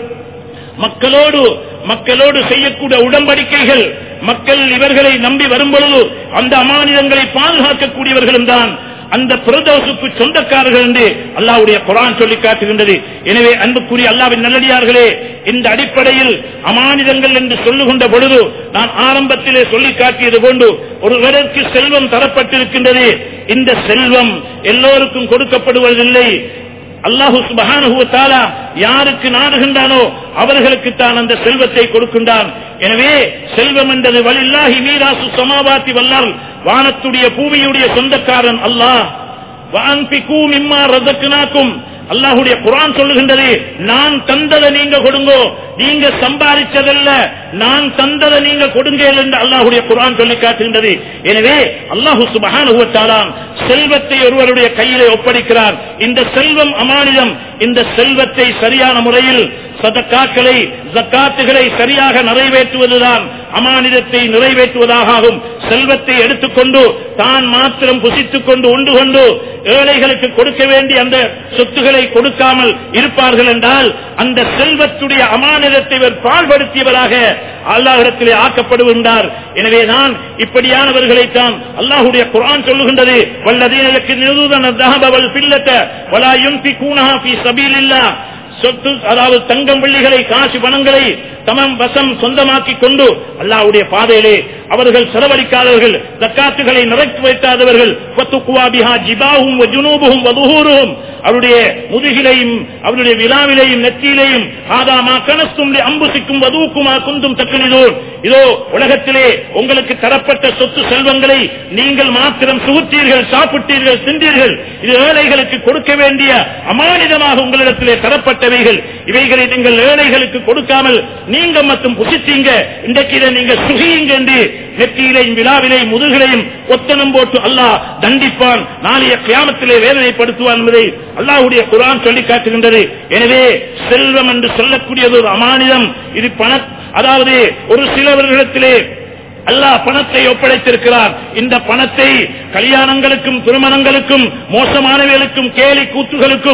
மக்களோடு மக்களோடு செய்யக்கூடிய உடன்படிக்கைகள், மக்கள் இவர்களை நம்பி வரும்பொழுது அந்த அமானிதங்களை பாதுகாக்கக்கூடியவர்களும் தான் அந்த ஃபிர்தௌஸுக்கு சொந்தக்காரர்கள் என்று அல்லாஹ்வுடைய குர்ஆன் சொல்லி காட்டுகின்றது. எனவே அன்புக்குரிய அல்லாஹ்வின் நல்லடியார்களே, இந்த அடிப்படையில் அமானிதங்கள் என்று சொல்லுகின்ற பொழுது நான் ஆரம்பத்திலே சொல்லி காட்டியது போன்று ஒருவருக்கு செல்வம் தரப்பட்டிருக்கின்றது. இந்த செல்வம் எல்லோருக்கும் கொடுக்கப்படுவதில்லை. அல்லாஹ் சுப்ஹானஹு வ தஆலா யாருக்கு நாடுகின்றானோ அவர்களுக்கு தான் அந்த செல்வத்தை கொடுக்கின்றான். எனவே செல்வம் என்பது வலில்லாஹி மீராசு ஸமாவாத்தி வல் அர்த், வானத்துடைய பூமியுடைய சொந்தக்காரன் அல்லாஹ். வஅன்ஃபிகூ மிம்மா ரஸக்னாக்கும், அல்லாஹ்வுடைய குர்ஆன் சொல்லுகின்றது, நான் தந்ததை நீங்க கொடுங்கோ, நீங்க சம்பாதிச்சதல்ல, நான் தந்ததை நீங்க கொடுங்க என்று அல்லாஹ்வுடைய குர்ஆன் சொல்லி காட்டுகின்றது. எனவே அல்லாஹ் சுப்ஹானஹு வ தஆலா செல்வத்தை ஒருவருடைய கையிலே ஒப்படைக்கிறார். இந்த செல்வம் அமானிதம். இந்த செல்வத்தை சரியான முறையில் சதகாக்களை, ஜகாத்துகளை சரியாக நிறைவேற்றுவதுதான் அமானிதத்தை நிறைவேற்றுவதாகும். செல்வத்தை எடுத்துக்கொண்டு தான் மாத்திரம் புசித்துக் கொண்டு உண்டு கொண்டு ஏழைகளுக்கு கொடுக்க வேண்டிய அந்த சொத்துக்களை கொடுக்காமல் இருப்பார்கள் என்றால் அந்த செல்வத்துடைய அமானிதத்தை பாழ்படுத்தியவராக அல்லாஹ்விடத்திலே ஆக்கப்படுகின்றார். எனவே நான் இப்படியானவர்களை தான் அல்லாஹ்வுடைய குர்ஆன் சொல்லுகின்றது, வல்லதீன யக்னிதுன الذهب والفضة ولا ينفقونها في سبيل الله, சொத்து அதாவது தங்கம் வெள்ளிகளை, காசு பணங்களை தமம் வசம் சொந்தமாக்கி கொண்டு அல்லாஹ்வுடைய பாதையிலே அவர்கள் செலவழிக்காதவர்கள், ஜக்காத்துகளை நிறைவேற்றி வைக்காதவர்கள், ஃபத்துக்வா பிஹா ஜிபாஹும் வ ஜுனூபுஹும் வ ظுஹூருஹும், அவருடைய முதுகிலையும் அவருடைய விலாவிலையும் நெற்றியிலையும் ஹாதா மா கனஸ்தும் லி அம்புசிக்கும் வதூக்குமா குந்தும் தக்னிதூன், இதோ உலகத்திலே உங்களுக்கு தரப்பட்ட சொத்து செல்வங்களை நீங்கள் மாத்திரம் சுகுத்தீர்கள், சாப்பிட்டீர்கள், தின்றீர்கள், இது ஏழைகளுக்கு கொடுக்க வேண்டிய அமானிதமாக உங்களிடத்திலே தரப்பட்டவைகள். இவைகளை நீங்கள் ஏழைகளுக்கு கொடுக்காமல் நீங்க மட்டும் புசித்தீங்க, இன்றைக்கு இதை நீங்க சுகியுங்க என்று நெற்றியிலையும் விழாவிலையும் முதுகிலையும் ஒத்தனம் போட்டு அல்லாஹ் தண்டிப்பான், நாளைய கியாமத்திலே வேதனைப்படுத்துவான் என்பதை அல்லாஹ்வுடைய குர்ஆன் சொல்லி காட்டுகின்றது. எனவே செல்வம் என்று சொல்லக்கூடியது ஒரு அமானிதம். இது பண, அதாவது ஒரு சிலவர்களிடத்திலே அல்லாஹ் பணத்தை ஒப்படைத்திருக்கிறார். இந்த பணத்தை கல்யாணங்களுக்கும் திருமணங்களுக்கும் மோசமானவர்களுக்கும் கேலி கூத்துகளுக்கும்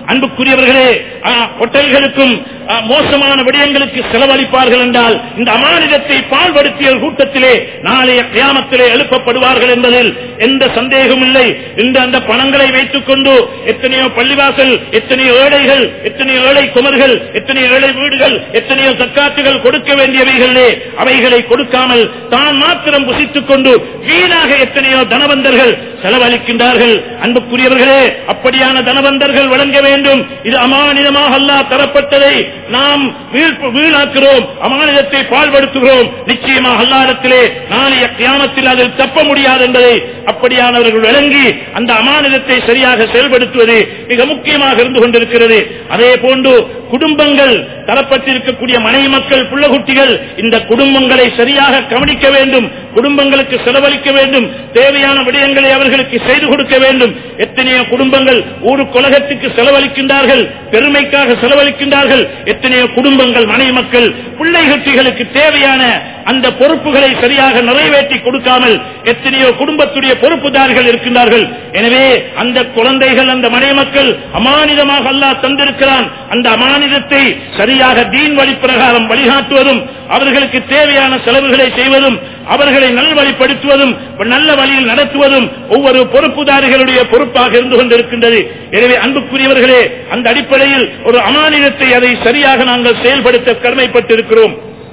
அன்புக்குரியவர்களே, ஹோட்டல்களுக்கும் மோசமான விடயங்களுக்கு செலவழிப்பார்கள் என்றால் இந்த அமானிதத்தை பால்படுத்திய கூட்டத்திலே நாளைய கியாமத்திலே எழுப்பப்படுவார்கள் என்பதில் எந்த சந்தேகமும் இல்லை. இந்த அந்த பணங்களை வைத்துக் கொண்டு எத்தனையோ பள்ளிவாசல், எத்தனையோ ஏழைகள், எத்தனையோ ஏழை குமர்கள், எத்தனையோ ஏழை வீடுகள், எத்தனையோ தக்காத்துகள் கொடுக்க வேண்டியவைகளே அவைகளை கொடுக்காமல் தான் மாத்திரம் புசித்துக் கொண்டு வீணாக எத்தனையோ தனவந்தர்கள் செலவழிக்கின்றார்கள். அன்புக்குரியவர்களே, அப்படியான தனவந்தர்கள் வழங்க வேண்டும். இது அமானிதமாக அல்லாஹ் தரப்பட்டதை நாம் வீணாக்குகிறோம், அமானிதத்தை பால்படுத்துகிறோம். நிச்சயமாக அல்லாஹ்விடத்திலே நாளைய கியாமத்தில் அதில் தப்ப முடியாது என்பதை அப்படியானவர்கள் விளங்கி அந்த அமானிதத்தை சரியாக செயல்படுத்துவது மிக முக்கியமாக இருந்து கொண்டிருக்கிறது. அதே போன்று குடும்பங்கள் தரப்பட்டிருக்கக்கூடிய மனைவி மக்கள், பிள்ளைகுட்டிகள், இந்த குடும்பங்களை சரியாக கவனிக்க வேண்டும், குடும்பங்களுக்கு செலவழிக்க வேண்டும், தேவையான விடயங்களை அவர்களுக்கு செய்து கொடுக்க வேண்டும். எத்தனையோ குடும்பங்கள் ஊரு கொலகத்துக்கு செலவழிக்கின்றார்கள், பெருமைக்காக செலவழிக்கின்றார்கள். எத்தனையோ குடும்பங்கள் மனைவி மக்கள் பிள்ளைகுட்டிகளுக்கு தேவையான அந்த பொறுப்புகளை சரியாக நிறைவேற்றி கொடுக்காமல் எத்தனையோ குடும்பத்துடைய பொறுப்புதாரிகள் இருக்கின்றார்கள். எனவே அந்த குழந்தைகள், அந்த மனைவி மக்கள் அமானிதமாக அல்லாஹ் தந்திருக்கிறான். அந்த அமானிதத்தை சரியாக தீன் வழி பிரகாரம் வழிகாட்டுவதும், அவர்களுக்கு தேவையான செலவுகளை செய்வதும், அவர்களை நல்வழிப்படுத்துவதும், நல்ல வழியில் நடத்துவதும் ஒவ்வொரு பொறுப்புதாரிகளுடைய பொறுப்பாக இருந்து கொண்டிருக்கின்றது. எனவே அன்புக்குரியவர்களே, அந்த அடிப்படையில் ஒரு அமானிதத்தை அதை சரியாக நாங்கள் செயல்படுத்த கடமைப்பட்டிருக்கிறோம்.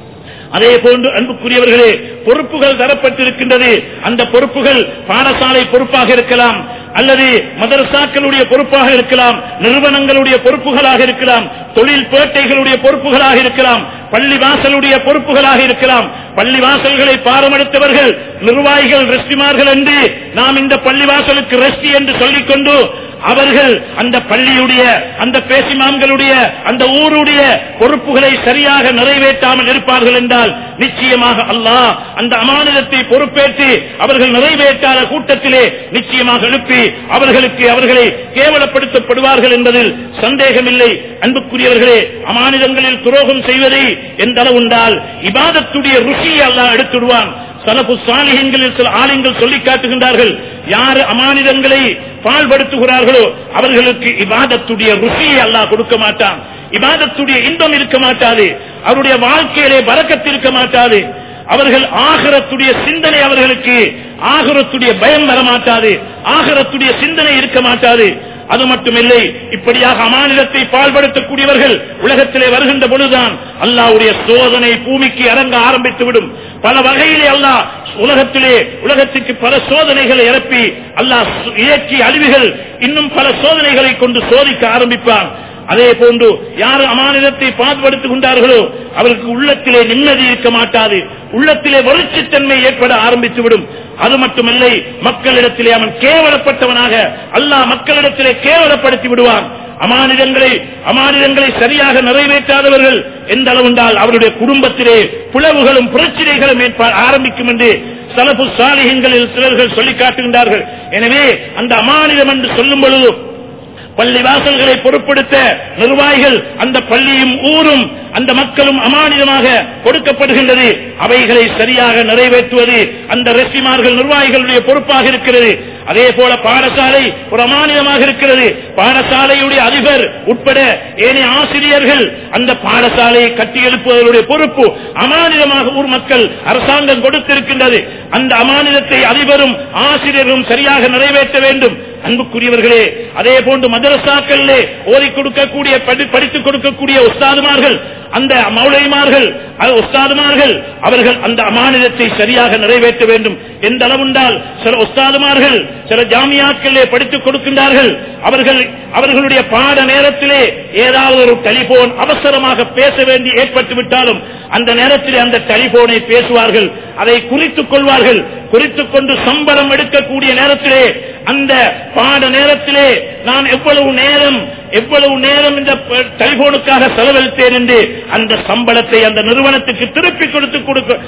அதே போன்று அன்புக்குரியவர்களே, பொறுப்புகள் தரப்பட்டிருக்கின்றது. அந்த பொறுப்புகள் பாடசாலை பொறுப்பாக இருக்கலாம், அல்லது மதரசாக்களுடைய பொறுப்பாக இருக்கலாம், நிறுவனங்களுடைய பொறுப்புகளாக இருக்கலாம், தொழில் பேட்டைகளுடைய பொறுப்புகளாக இருக்கலாம், பள்ளி வாசலுடைய பொறுப்புகளாக இருக்கலாம். பள்ளி வாசல்களை பாரமெடுத்தவர்கள் நிர்வாகிகள், ரெஸ்டிமார்கள் என்று நாம் இந்த பள்ளி வாசலுக்கு ரெஸ்டி என்று சொல்லிக்கொண்டு அவர்கள் அந்த பள்ளியுடைய, அந்த பேசிமாம்களுடைய, அந்த ஊருடைய பொறுப்புகளை சரியாக நிறைவேற்றாமல் இருப்பார்கள் என்றால் நிச்சயமாக அல்லாஹ் அந்த அமானிதத்தை பொறுப்பேற்று அவர்கள் நிறைவேற்றாத கூட்டத்திலே நிச்சயமாக எழுப்பி அவர்களுக்கு அவர்களை கேவலப்படுத்தப்படுவார்கள் என்பதில் சந்தேகமில்லை. அன்புக்குரியவர்களே, அமானிதங்களில் துரோகம் செய்வதை எந்த அளவு உண்டால் இபாதத்துடைய ருசியை அல்லாஹ் எடுத்துடுவான். சலபு சாலிஹீன்களில் சில ஆலிம்கள் சொல்லி காட்டுகின்றார்கள், யார் அமானிதங்களை பால்படுத்துகிறார்களோ அவர்களுக்கு இபாதத்துடைய ருசியை அல்லாஹ் கொடுக்க மாட்டான், இபாதத்துடைய இன்பம் இருக்க மாட்டாது, அவருடைய வாழ்க்கையிலே பரக்கத்து இருக்க மாட்டாது, அவர்கள் ஆகிரத்துடைய சிந்தனை, அவர்களுக்கு ஆகிரத்துடைய பயம் வரமாட்டாது, ஆகிரத்துடைய சிந்தனை இருக்க மாட்டாது. அது மட்டுமில்லை, இப்படியாக அமானிதத்தை பால்படுத்தக்கூடியவர்கள் உலகத்திலே வருகின்ற பொழுதுதான் அல்லாஹ்வுடைய சோதனை பூமிக்கு இறங்க ஆரம்பித்துவிடும். பல வகையிலே அல்லாஹ் உலகத்திலே உலகத்துக்கு பல சோதனைகளை இறப்பி அல்லாஹ் இயக்கி அழிவுகள் இன்னும் பல சோதனைகளை கொண்டு சோதிக்க ஆரம்பிப்பான். அதே போன்று யார் அமானிதத்தை பாதுபடுத்திக் கொண்டார்களோ அவருக்கு உள்ளத்திலே நிம்மதி இருக்க மாட்டாது, உள்ளத்திலே வறட்சித்தன்மை ஏற்பட ஆரம்பித்துவிடும். அது மட்டுமல்ல, மக்களிடத்திலே அவன் கேவலப்பட்டவனாக அல்லாஹ் மக்களிடத்திலே கேவலப்படுத்தி விடுவான். அமானிதங்களை அமானிதங்களை சரியாக நிறைவேற்றாதவர்கள் எந்த அளவு என்றால் அவருடைய குடும்பத்திலே பிளவுகளும் பிரச்சனைகளும் ஆரம்பிக்கும் என்று சலபு சாலிஹீன்களில் சிலர்கள் சொல்லி காட்டுகின்றார்கள். எனவே அந்த அமானிதம் என்று சொல்லும் பொழுது பள்ளி வாசல்களை பொறுப்படுத்த நிர்வாகிகள், அந்த பள்ளியும் ஊரும் அந்த மக்களும் அமானிதமாக கொடுக்கப்படுகின்றது. அவைகளை சரியாக நிறைவேற்றுவது அந்த ரெசிமார்கள் நிர்வாகிகளுடைய பொறுப்பாக இருக்கிறது. அதே போல பாடசாலை ஒரு அமானிதமாக இருக்கிறது. பாடசாலையுடைய அதிபர் உட்பட ஏனைய ஆசிரியர்கள் அந்த பாடசாலையை கட்டி எழுப்புவதனுடைய பொறுப்பு அமானிதமாக ஊர் மக்கள் அரசாங்கம் கொடுத்திருக்கின்றது. அந்த அமானிதத்தை அதிபரும் ஆசிரியரும் சரியாக நிறைவேற்ற வேண்டும். அன்புக்குரியவர்களே, அதே போன்று மதரசாக்களிலே ஓதி கொடுக்கக்கூடிய படித்துக் கொடுக்கக்கூடிய உஸ்தாதுமார்கள், அந்த மௌலைமார்கள், உஸ்தாதுமார்கள் அவர்கள் அந்த அமானிதத்தை சரியாக நிறைவேற்ற வேண்டும். எந்த அளவுண்டால் சில உஸ்தாதுமார்கள் சில ஜாமியாக்களிலே படித்துக் கொடுக்கின்றார்கள். அவர்கள் அவர்களுடைய பாட நேரத்திலே ஏதாவது ஒரு டெலிபோன் அவசரமாக பேச வேண்டி ஏற்பட்டு விட்டாலும் அந்த நேரத்திலே அந்த டெலிபோனை பேசுவார்கள், அதை குறித்துக் கொள்வார்கள். குறித்துக் கொண்டு சம்பளம் எடுக்கக்கூடிய நேரத்திலே அந்த பாட நேரத்திலே நான் எவ்வளவு நேரம் எவ்வளவு நேரம் இந்த டெலிபோனுக்காக செலவழித்தேன் என்று அந்த சம்பளத்தை அந்த நிறுவனத்துக்கு திருப்பி கொடுத்து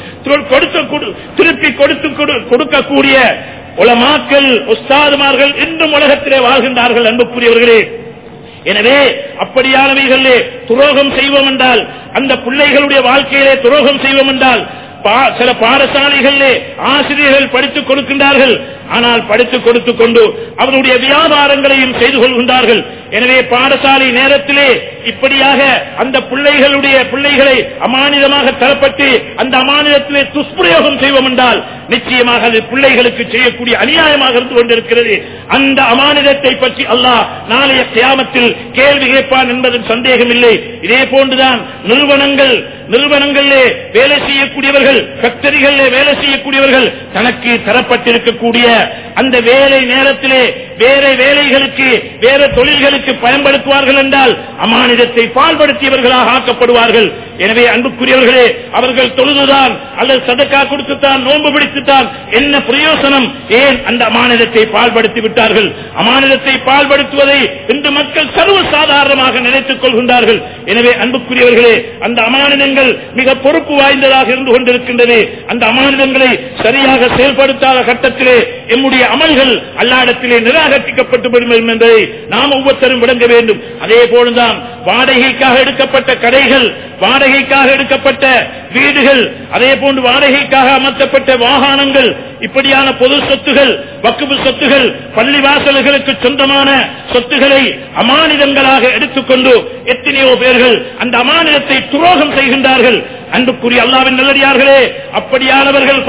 கொடுக்க திருப்பி கொடுத்து கொடுக்கக்கூடிய உலமாக்கள் உஸ்தாதுமார்கள் இன்றும் உலகத்திலே வாழ்கின்றார்கள். அன்புக்குரியவர்களே, எனவே அப்படியானவைகளே துரோகம் செய்வோம் என்றால், அந்த பிள்ளைகளுடைய வாழ்க்கையிலே துரோகம் செய்வோம் என்றால், சில பாடசாலைகளிலே ஆசிரியர்கள் படித்துக் கொடுக்கின்றார்கள், ஆனால் படித்துக் கொடுத்துக் கொண்டு அவருடைய வியாபாரங்களையும் செய்து கொள்கின்றார்கள். எனவே பாடசாலை நேரத்திலே இப்படியாக அந்த பிள்ளைகளுடைய பிள்ளைகளை அமானிதமாக தரப்பட்டு அந்த அமானிதத்திலே துஷ்பிரயோகம் செய்வோம் என்றால் நிச்சயமாக அது பிள்ளைகளுக்கு செய்யக்கூடிய அநியாயமாக இருந்து கொண்டிருக்கிறது. அந்த அமானிதத்தை பற்றி அல்லாஹ் நாளைய கியாமத்தில் கேள்வி கேட்பான் என்பதில் சந்தேகம் இல்லை. இதே போன்றுதான் நிறுவனங்கள் நிறுவனங்களிலே வேலை செய்யக்கூடியவர்கள், ஃபேக்டரிகளிலே வேலை செய்யக்கூடியவர்கள் தனக்கு தரப்பட்டிருக்கக்கூடிய அந்த வேலை நேரத்திலே வேற வேலைகளுக்கு வேற தொழில்களுக்கு பயன்படுத்துவார்கள் என்றால் அமானிதத்தை பால்படுத்தியவர்களாக ஆக்கப்படுவார்கள். எனவே அன்புக்குரியவர்களே, அவர்கள் தொழுதுதான் அல்லது சதக்கா கொடுத்துத்தான் நோன்பு பிடித்துத்தான் என்ன பிரயோசனம்? ஏன் அந்த அமானிதத்தை பால்படுத்தி விட்டார்கள். அமானிதத்தை பால்படுத்துவதை இன்று மக்கள் சர்வ சாதாரணமாக நினைத்துக் கொள்கின்றார்கள். எனவே அன்புக்குரியவர்களே, அந்த அமானிதங்கள் மிக பொறுப்பு வாய்ந்ததாக இருந்து கொண்டிருக்கின்றது. அந்த அமானிதங்களை சரியாக செயல்படுத்தாத கட்டத்திலே எம்முடைய அமல்கள் அல்லாஹ்விடத்திலே நிராகரிக்கப்பட்டு விடும் என்பதை நாம் ஒவ்வொருத்தரும் விளங்க வேண்டும். அதே போலதான் வாடகைக்காக எடுக்கப்பட்ட கடைகள், வாடகைக்காக எடுக்கப்பட்ட வீடுகள், அதே போன்று வாடகைக்காக அமர்த்தப்பட்ட வாகனங்கள், இப்படியான பொது சொத்துகள், வக்ஃப் சொத்துகள், பள்ளிவாசல்களுக்கு சொந்தமான சொத்துக்களை அமானிதங்களாக எடுத்துக்கொண்டு எத்தனையோ பேர்கள் அந்த அமானிதத்தை துரோகம் செய்கின்றார்கள். அன்புக்குரிய அல்லாஹ்வின் நல்லடியார்களே, அப்படியானவர்கள்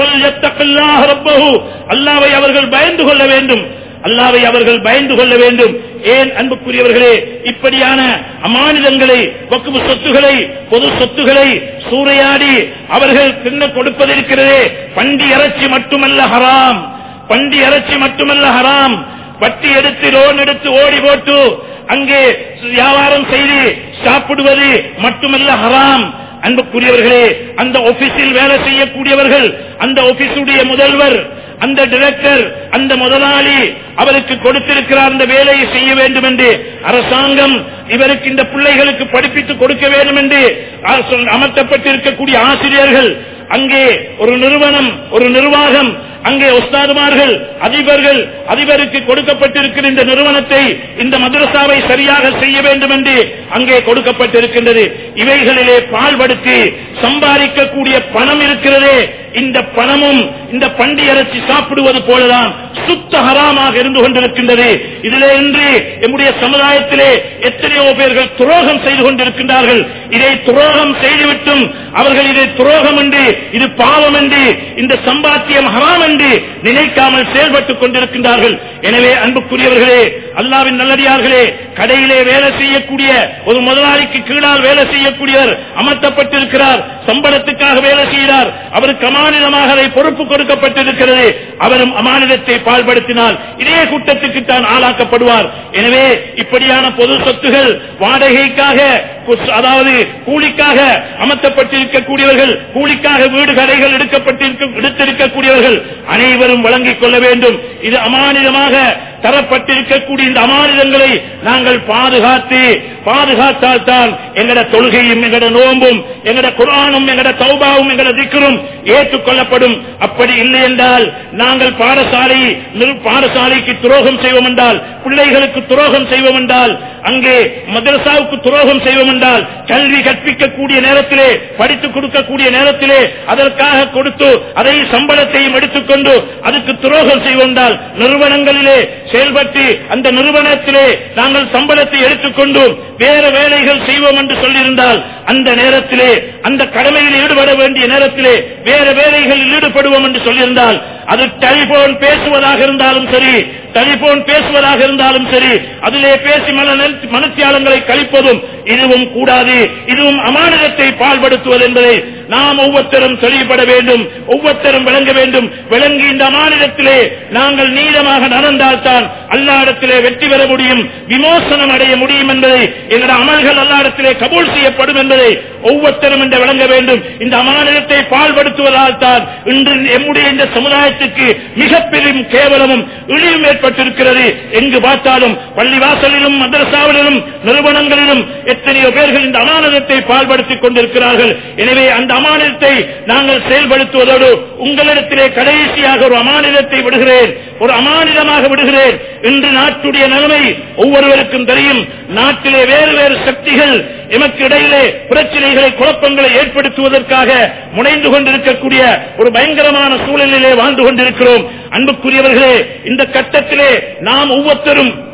அல்லாஹ்வை அவர்கள் பயந்து கொள்ள வேண்டும். அல்லாஹ்வை அவர்கள் பயந்து கொள்ள வேண்டும். ஏன் அன்புக்குரியவர்களே, இப்படியான அமானிதங்களை, வக்ஃப் சொத்துக்களை, பொது சொத்துக்களை சூறையாடி அவர்கள் தின்ன கொடுப்பதிருக்கிறதே, பண்டி இறைச்சி மட்டுமல்ல ஹராம், பண்டி இறைச்சி மட்டுமல்ல ஹராம், வட்டி எடுத்து லோன் எடுத்து ஓடி போட்டு அங்கே வியாபாரம் செய்து சாப்பிடுவது மட்டுமல்ல ஹராம். அன்புக்குரியவர்களே, அந்த ஆபீஸில் வேலை செய்யக்கூடியவர்கள், அந்த ஆபீஸுடைய முதல்வர், அந்த டைரக்டர், அந்த முதலாளி அவருக்கு கொடுத்திருக்கிறார் அந்த வேலையை செய்ய வேண்டும் என்று அரசாங்கம் இவருக்கு இந்த பிள்ளைகளுக்கு படிப்பித்து கொடுக்க வேண்டும் என்று அமர்த்தப்பட்டிருக்கக்கூடிய ஆசிரியர்கள், அங்கே ஒரு நிறுவனம், ஒரு நிர்வாகம், அங்கே உஸ்தாதுமார்கள், அதிபர்கள், அதிபருக்கு கொடுக்கப்பட்டிருக்கிற இந்த நிறுவனத்தை, இந்த மதரசாவை சரியாக செய்ய வேண்டும் என்று அங்கே கொடுக்கப்பட்டிருக்கின்றது. இவைகளிலே பால்படுத்தி சம்பாதிக்கக்கூடிய பணம் இருக்கிறதே, இந்த பணமும் இந்த பண்டி இறைச்சி சாப்பிடுவது போலதான் சுத்த ஹராமாக இருந்து கொண்டிருக்கின்றது. இதிலே இன்று நம்முடைய சமுதாயத்திலே எத்தனையோ பேர்கள் துரோகம் செய்து கொண்டிருக்கின்றார்கள். இதை துரோகம் செய்துவிட்டும் அவர்கள் இதை துரோகம் என்று, இது பாவம் என்று, இந்த சம்பாத்தியம் ஹராம் என்று நினைக்காமல் செயல்பட்டுக் கொண்டிருக்கின்றார்கள். எனவே அன்புக்குரியவர்களே, அல்லாஹ்வின் நல்லடியார்களே, கடையிலே வேலை செய்யக்கூடிய ஒரு முதலாளிக்கு கீழால் வேலை செய்யக்கூடியவர் அமர்த்தப்பட்டிருக்கிறார், சம்பளத்துக்காக வேலை செய்கிறார், அவருக்கு அமானிதமாக அதை பொறுப்பு கொடுக்கப்பட்டிருக்கிறது. அவரும் அமானிதத்தை பால்படுத்தினால் இதே குற்றத்துக்கு தான் ஆளாக்கப்படுவார். எனவே இப்படியான பொது சொத்துகள், வாடகைக்காக, அதாவது கூலிக்காக அமர்த்தப்பட்டிருக்கக்கூடியவர்கள், கூலிக்காக வீடு கடைகள் எடுத்திருக்கக்கூடியவர்கள் அனைவரும் வழங்கிக் கொள்ள வேண்டும். இது அமானிதமாக தரப்பட்டிருக்கக்கூடிய இந்த அமானிதங்களை நாங்கள் பாதுகாத்து பாதுகாத்தால் தான் எங்கட தொழுகையும், எங்கட நோம்பும், எங்கட குர்ஆனும், எங்கட தௌபாவும், எங்கட திக்ரும் ஏற்றுக்கொள்ளப்படும். அப்படி இல்லை என்றால் நாங்கள் பாடசாலை பாடசாலைக்கு துரோகம் செய்வோம் என்றால், பிள்ளைகளுக்கு துரோகம் செய்வோம் என்றால், அங்கே மதரசாவுக்கு துரோகம் செய்வோம் என்றால், கல்வி கற்பிக்கக்கூடிய நேரத்திலே, படித்துக் கொடுக்கக்கூடிய நேரத்திலே அதற்காக கொடுத்து அதை சம்பளத்தையும் எடுத்துக்கொண்டு அதுக்கு துரோகம் செய்வோம் என்றால், நிறுவனங்களிலே செயல்பட்டு அந்த நிறுவனத்திலே நாங்கள் சம்பளத்தை எடுத்துக்கொண்டு வேறு வேலைகள் செய்வோம் என்று சொல்லியிருந்தால், அந்த நேரத்திலே அந்த கடமையில் ஈடுபட வேண்டிய நேரத்திலே வேறு வேலைகளில் ஈடுபடுவோம் என்று சொல்லியிருந்தால், அது டெலிபோன் பேசுவதாக இருந்தாலும் சரி, டெலிபோன் பேசுவதாக இருந்தாலும் சரி, அதிலே பேசி மனத்தியாளங்களை கழிப்பதும் இதுவும் கூடாது. இதுவும் அமானிதத்தை பால்படுத்துவது என்பதை நாம் ஒவ்வொருத்தரும் தெளிவுபட வேண்டும், ஒவ்வொருத்தரும் விளங்க வேண்டும். விளங்கி இந்த அமானிதத்திலே நாங்கள் நீளமாக நடந்தால்தான் அல்லாஹ்விடத்திலே வெற்றி பெற முடியும், விமோசனம் அடைய முடியும் என்பதை, எங்களுடைய அமல்கள் அல்லாஹ்விடத்திலே கபூல் செய்யப்படும் என்பதை ஒவ்வொருத்தரும் என்று விளங்க வேண்டும். இந்த அமானிதத்தை பால்படுத்துவதால் தான் இன்று எம்முடைய இந்த சமுதாயத்துக்கு மிகப்பெரும் கேவலமும் இழிவும் ஏற்பட்டிருக்கிறது. எங்கு பார்த்தாலும் பள்ளிவாசலிலும், மதரசாவிலும், நிறுவனங்களிலும் எத்தனையோ பேர்கள் இந்த அமானிதத்தை பால்படுத்திக் கொண்டிருக்கிறார்கள். எனவே அந்த அமானிதத்தை நாங்கள் செயல்படுத்துவதோடு உங்களிடத்திலே கடைசியாக ஒரு அமானிதத்தை விடுகிறேன், ஒரு அமானிதமாக விடுகிறேன். இன்று நாட்டுடைய நிலைமை ஒவ்வொருவருக்கும் தெரியும். நாட்டிலே வேறு வேறு சக்திகள் எமக்கு இடையிலே பிரச்சனைகளை, குழப்பங்களை ஏற்படுத்துவதற்காக முனைந்து கொண்டிருக்கக்கூடிய ஒரு பயங்கரமான சூழலிலே வாழ்ந்து கொண்டிருக்கிறோம். அன்புக்குரியவர்களே, இந்த கட்டத்திலே நாம் ஒவ்வொருத்தரும்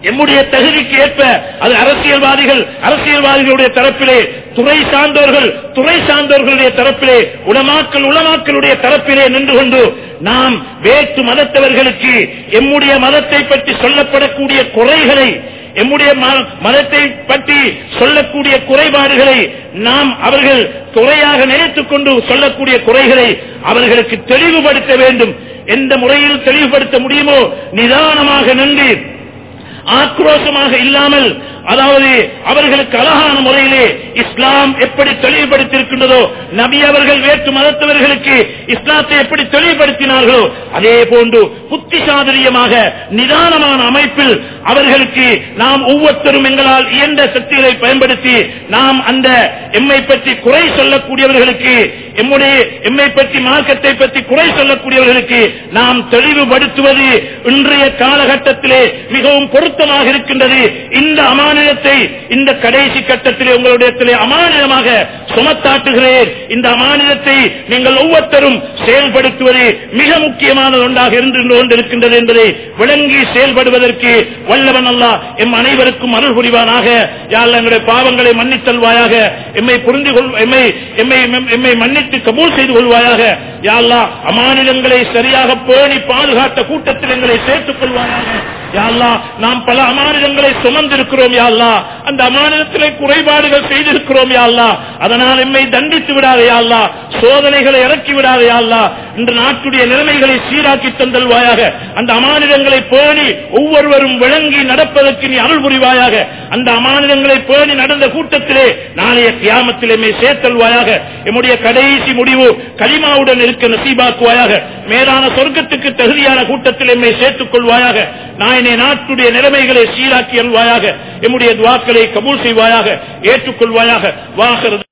எம்முடைய தகுதிக்கு ஏற்ப அது அரசியல்வாதிகள் அரசியல்வாதிகளுடைய தரப்பிலே, துறை சார்ந்தவர்கள் துறை சார்ந்தவர்களுடைய தரப்பிலே, உலமாக்கள் உலமாக்களுடைய தரப்பிலே நின்று கொண்டு நாம் வேற்று மதத்தவர்களுக்கு எம்முடைய மதத்தை பற்றி சொல்லப்படக்கூடிய குறைகளை, எம்முடைய மதத்தை பற்றி சொல்லக்கூடிய குறைபாடுகளை நாம் அவர்கள் குறையாக நினைத்துக் கொண்டு சொல்லக்கூடிய குறைகளை அவர்களுக்கு தெளிவுபடுத்த வேண்டும். எந்த முறையில் தெளிவுபடுத்த முடியுமோ நிதானமாக நின்று ஆக்ரோஷமாக இல்லாமல், அதாவது அவர்களுக்கு அழகான முறையிலே இஸ்லாம் எப்படி தெளிவுபடுத்தியிருக்கின்றதோ, நபி அவர்கள் வேற்று மதத்தவர்களுக்கு இஸ்லாத்தை எப்படி தெளிவுபடுத்தினார்களோ அதே போன்று புத்திசாதுரியமாக நிதானமான அமைப்பில் அவர்களுக்கு நாம் ஒவ்வொருத்தரும் எங்களால் இயன்ற சக்திகளை பயன்படுத்தி நாம் அந்த எம்மை பற்றி குறை சொல்லக்கூடியவர்களுக்கு, எம்முடைய எம்மை பற்றி மார்க்கத்தை பற்றி குறை சொல்லக்கூடியவர்களுக்கு நாம் தெளிவுபடுத்துவது இன்றைய காலகட்டத்திலே மிகவும் பொருத்தமாக இருக்கின்றது. இந்த அமானிதத்தை இந்த கடைசி கட்டத்திலே உங்களுடைய அமானிதமாக சுமத்தாட்டுகிறேன். இந்த அமானிதத்தை நீங்கள் ஒவ்வொருத்தரும் செயல்படுத்துவது மிக முக்கியமான ஒன்றாக இருந்து கொண்டிருக்கின்றது என்பதை விளங்கி செயல்படுவதற்கு வல்லவன் அல்லாஹ் எம் அனைவருக்கும் அருள் புரிவானாக. யா அல்லாஹ் எங்களுடைய பாவங்களை மன்னித்தல்வாயாக, எம்மை புரிந்து கொள் எம்மை எம்மை எம்மை மன்னித்து கபூல் செய்து கொள்வாயாக. யா அல்லாஹ் அமானிதங்களை சரியாக பேணி பாதுகாத்த கூட்டத்தில் எங்களை சேர்த்துக் கொள்வாயாக. யா அல்லாஹ் நாம் பல அமானிதங்களை சுமந்திருக்கிறோம். யா அல்லாஹ் அந்த அமானிதத்திலே குறைபாடுகள் செய்திருக்கிறோம். யா அல்லாஹ் அதனால் எம்மை தண்டித்து விடாதே. யா அல்லாஹ் சோதனைகளை இறக்கி விடாதே. யா அல்லாஹ் இன்று நாட்டுடைய நிலைமைகளை சீராக்கி தந்தல்வாயாக. அந்த அமானிதங்களை பேணி ஒவ்வொருவரும் விளங்கி நடப்பதற்கு நீ அருள் புரிவாயாக. அந்த அமானிதங்களை பேணி நடந்த கூட்டத்திலே நாளைய கியாமத்திலே எம்மை சேர்த்தல்வாயாக. எம்முடைய கடைசி முடிவு கலிமாவுடன் இருக்க நசீபாக்குவாயாக. மேலான சொர்க்கத்துக்கு தகுதியான கூட்டத்தில் எம்மை சேர்த்துக் கொள்வாயாக. நாயனே நாட்டுடைய நிலைமைகளை சீராக்கி அல்வாயாக. எம்முடைய துஆக்களை கபூல் செய்வாயாக, ஏற்றுக்கொள்வாயாக. வாஹிர்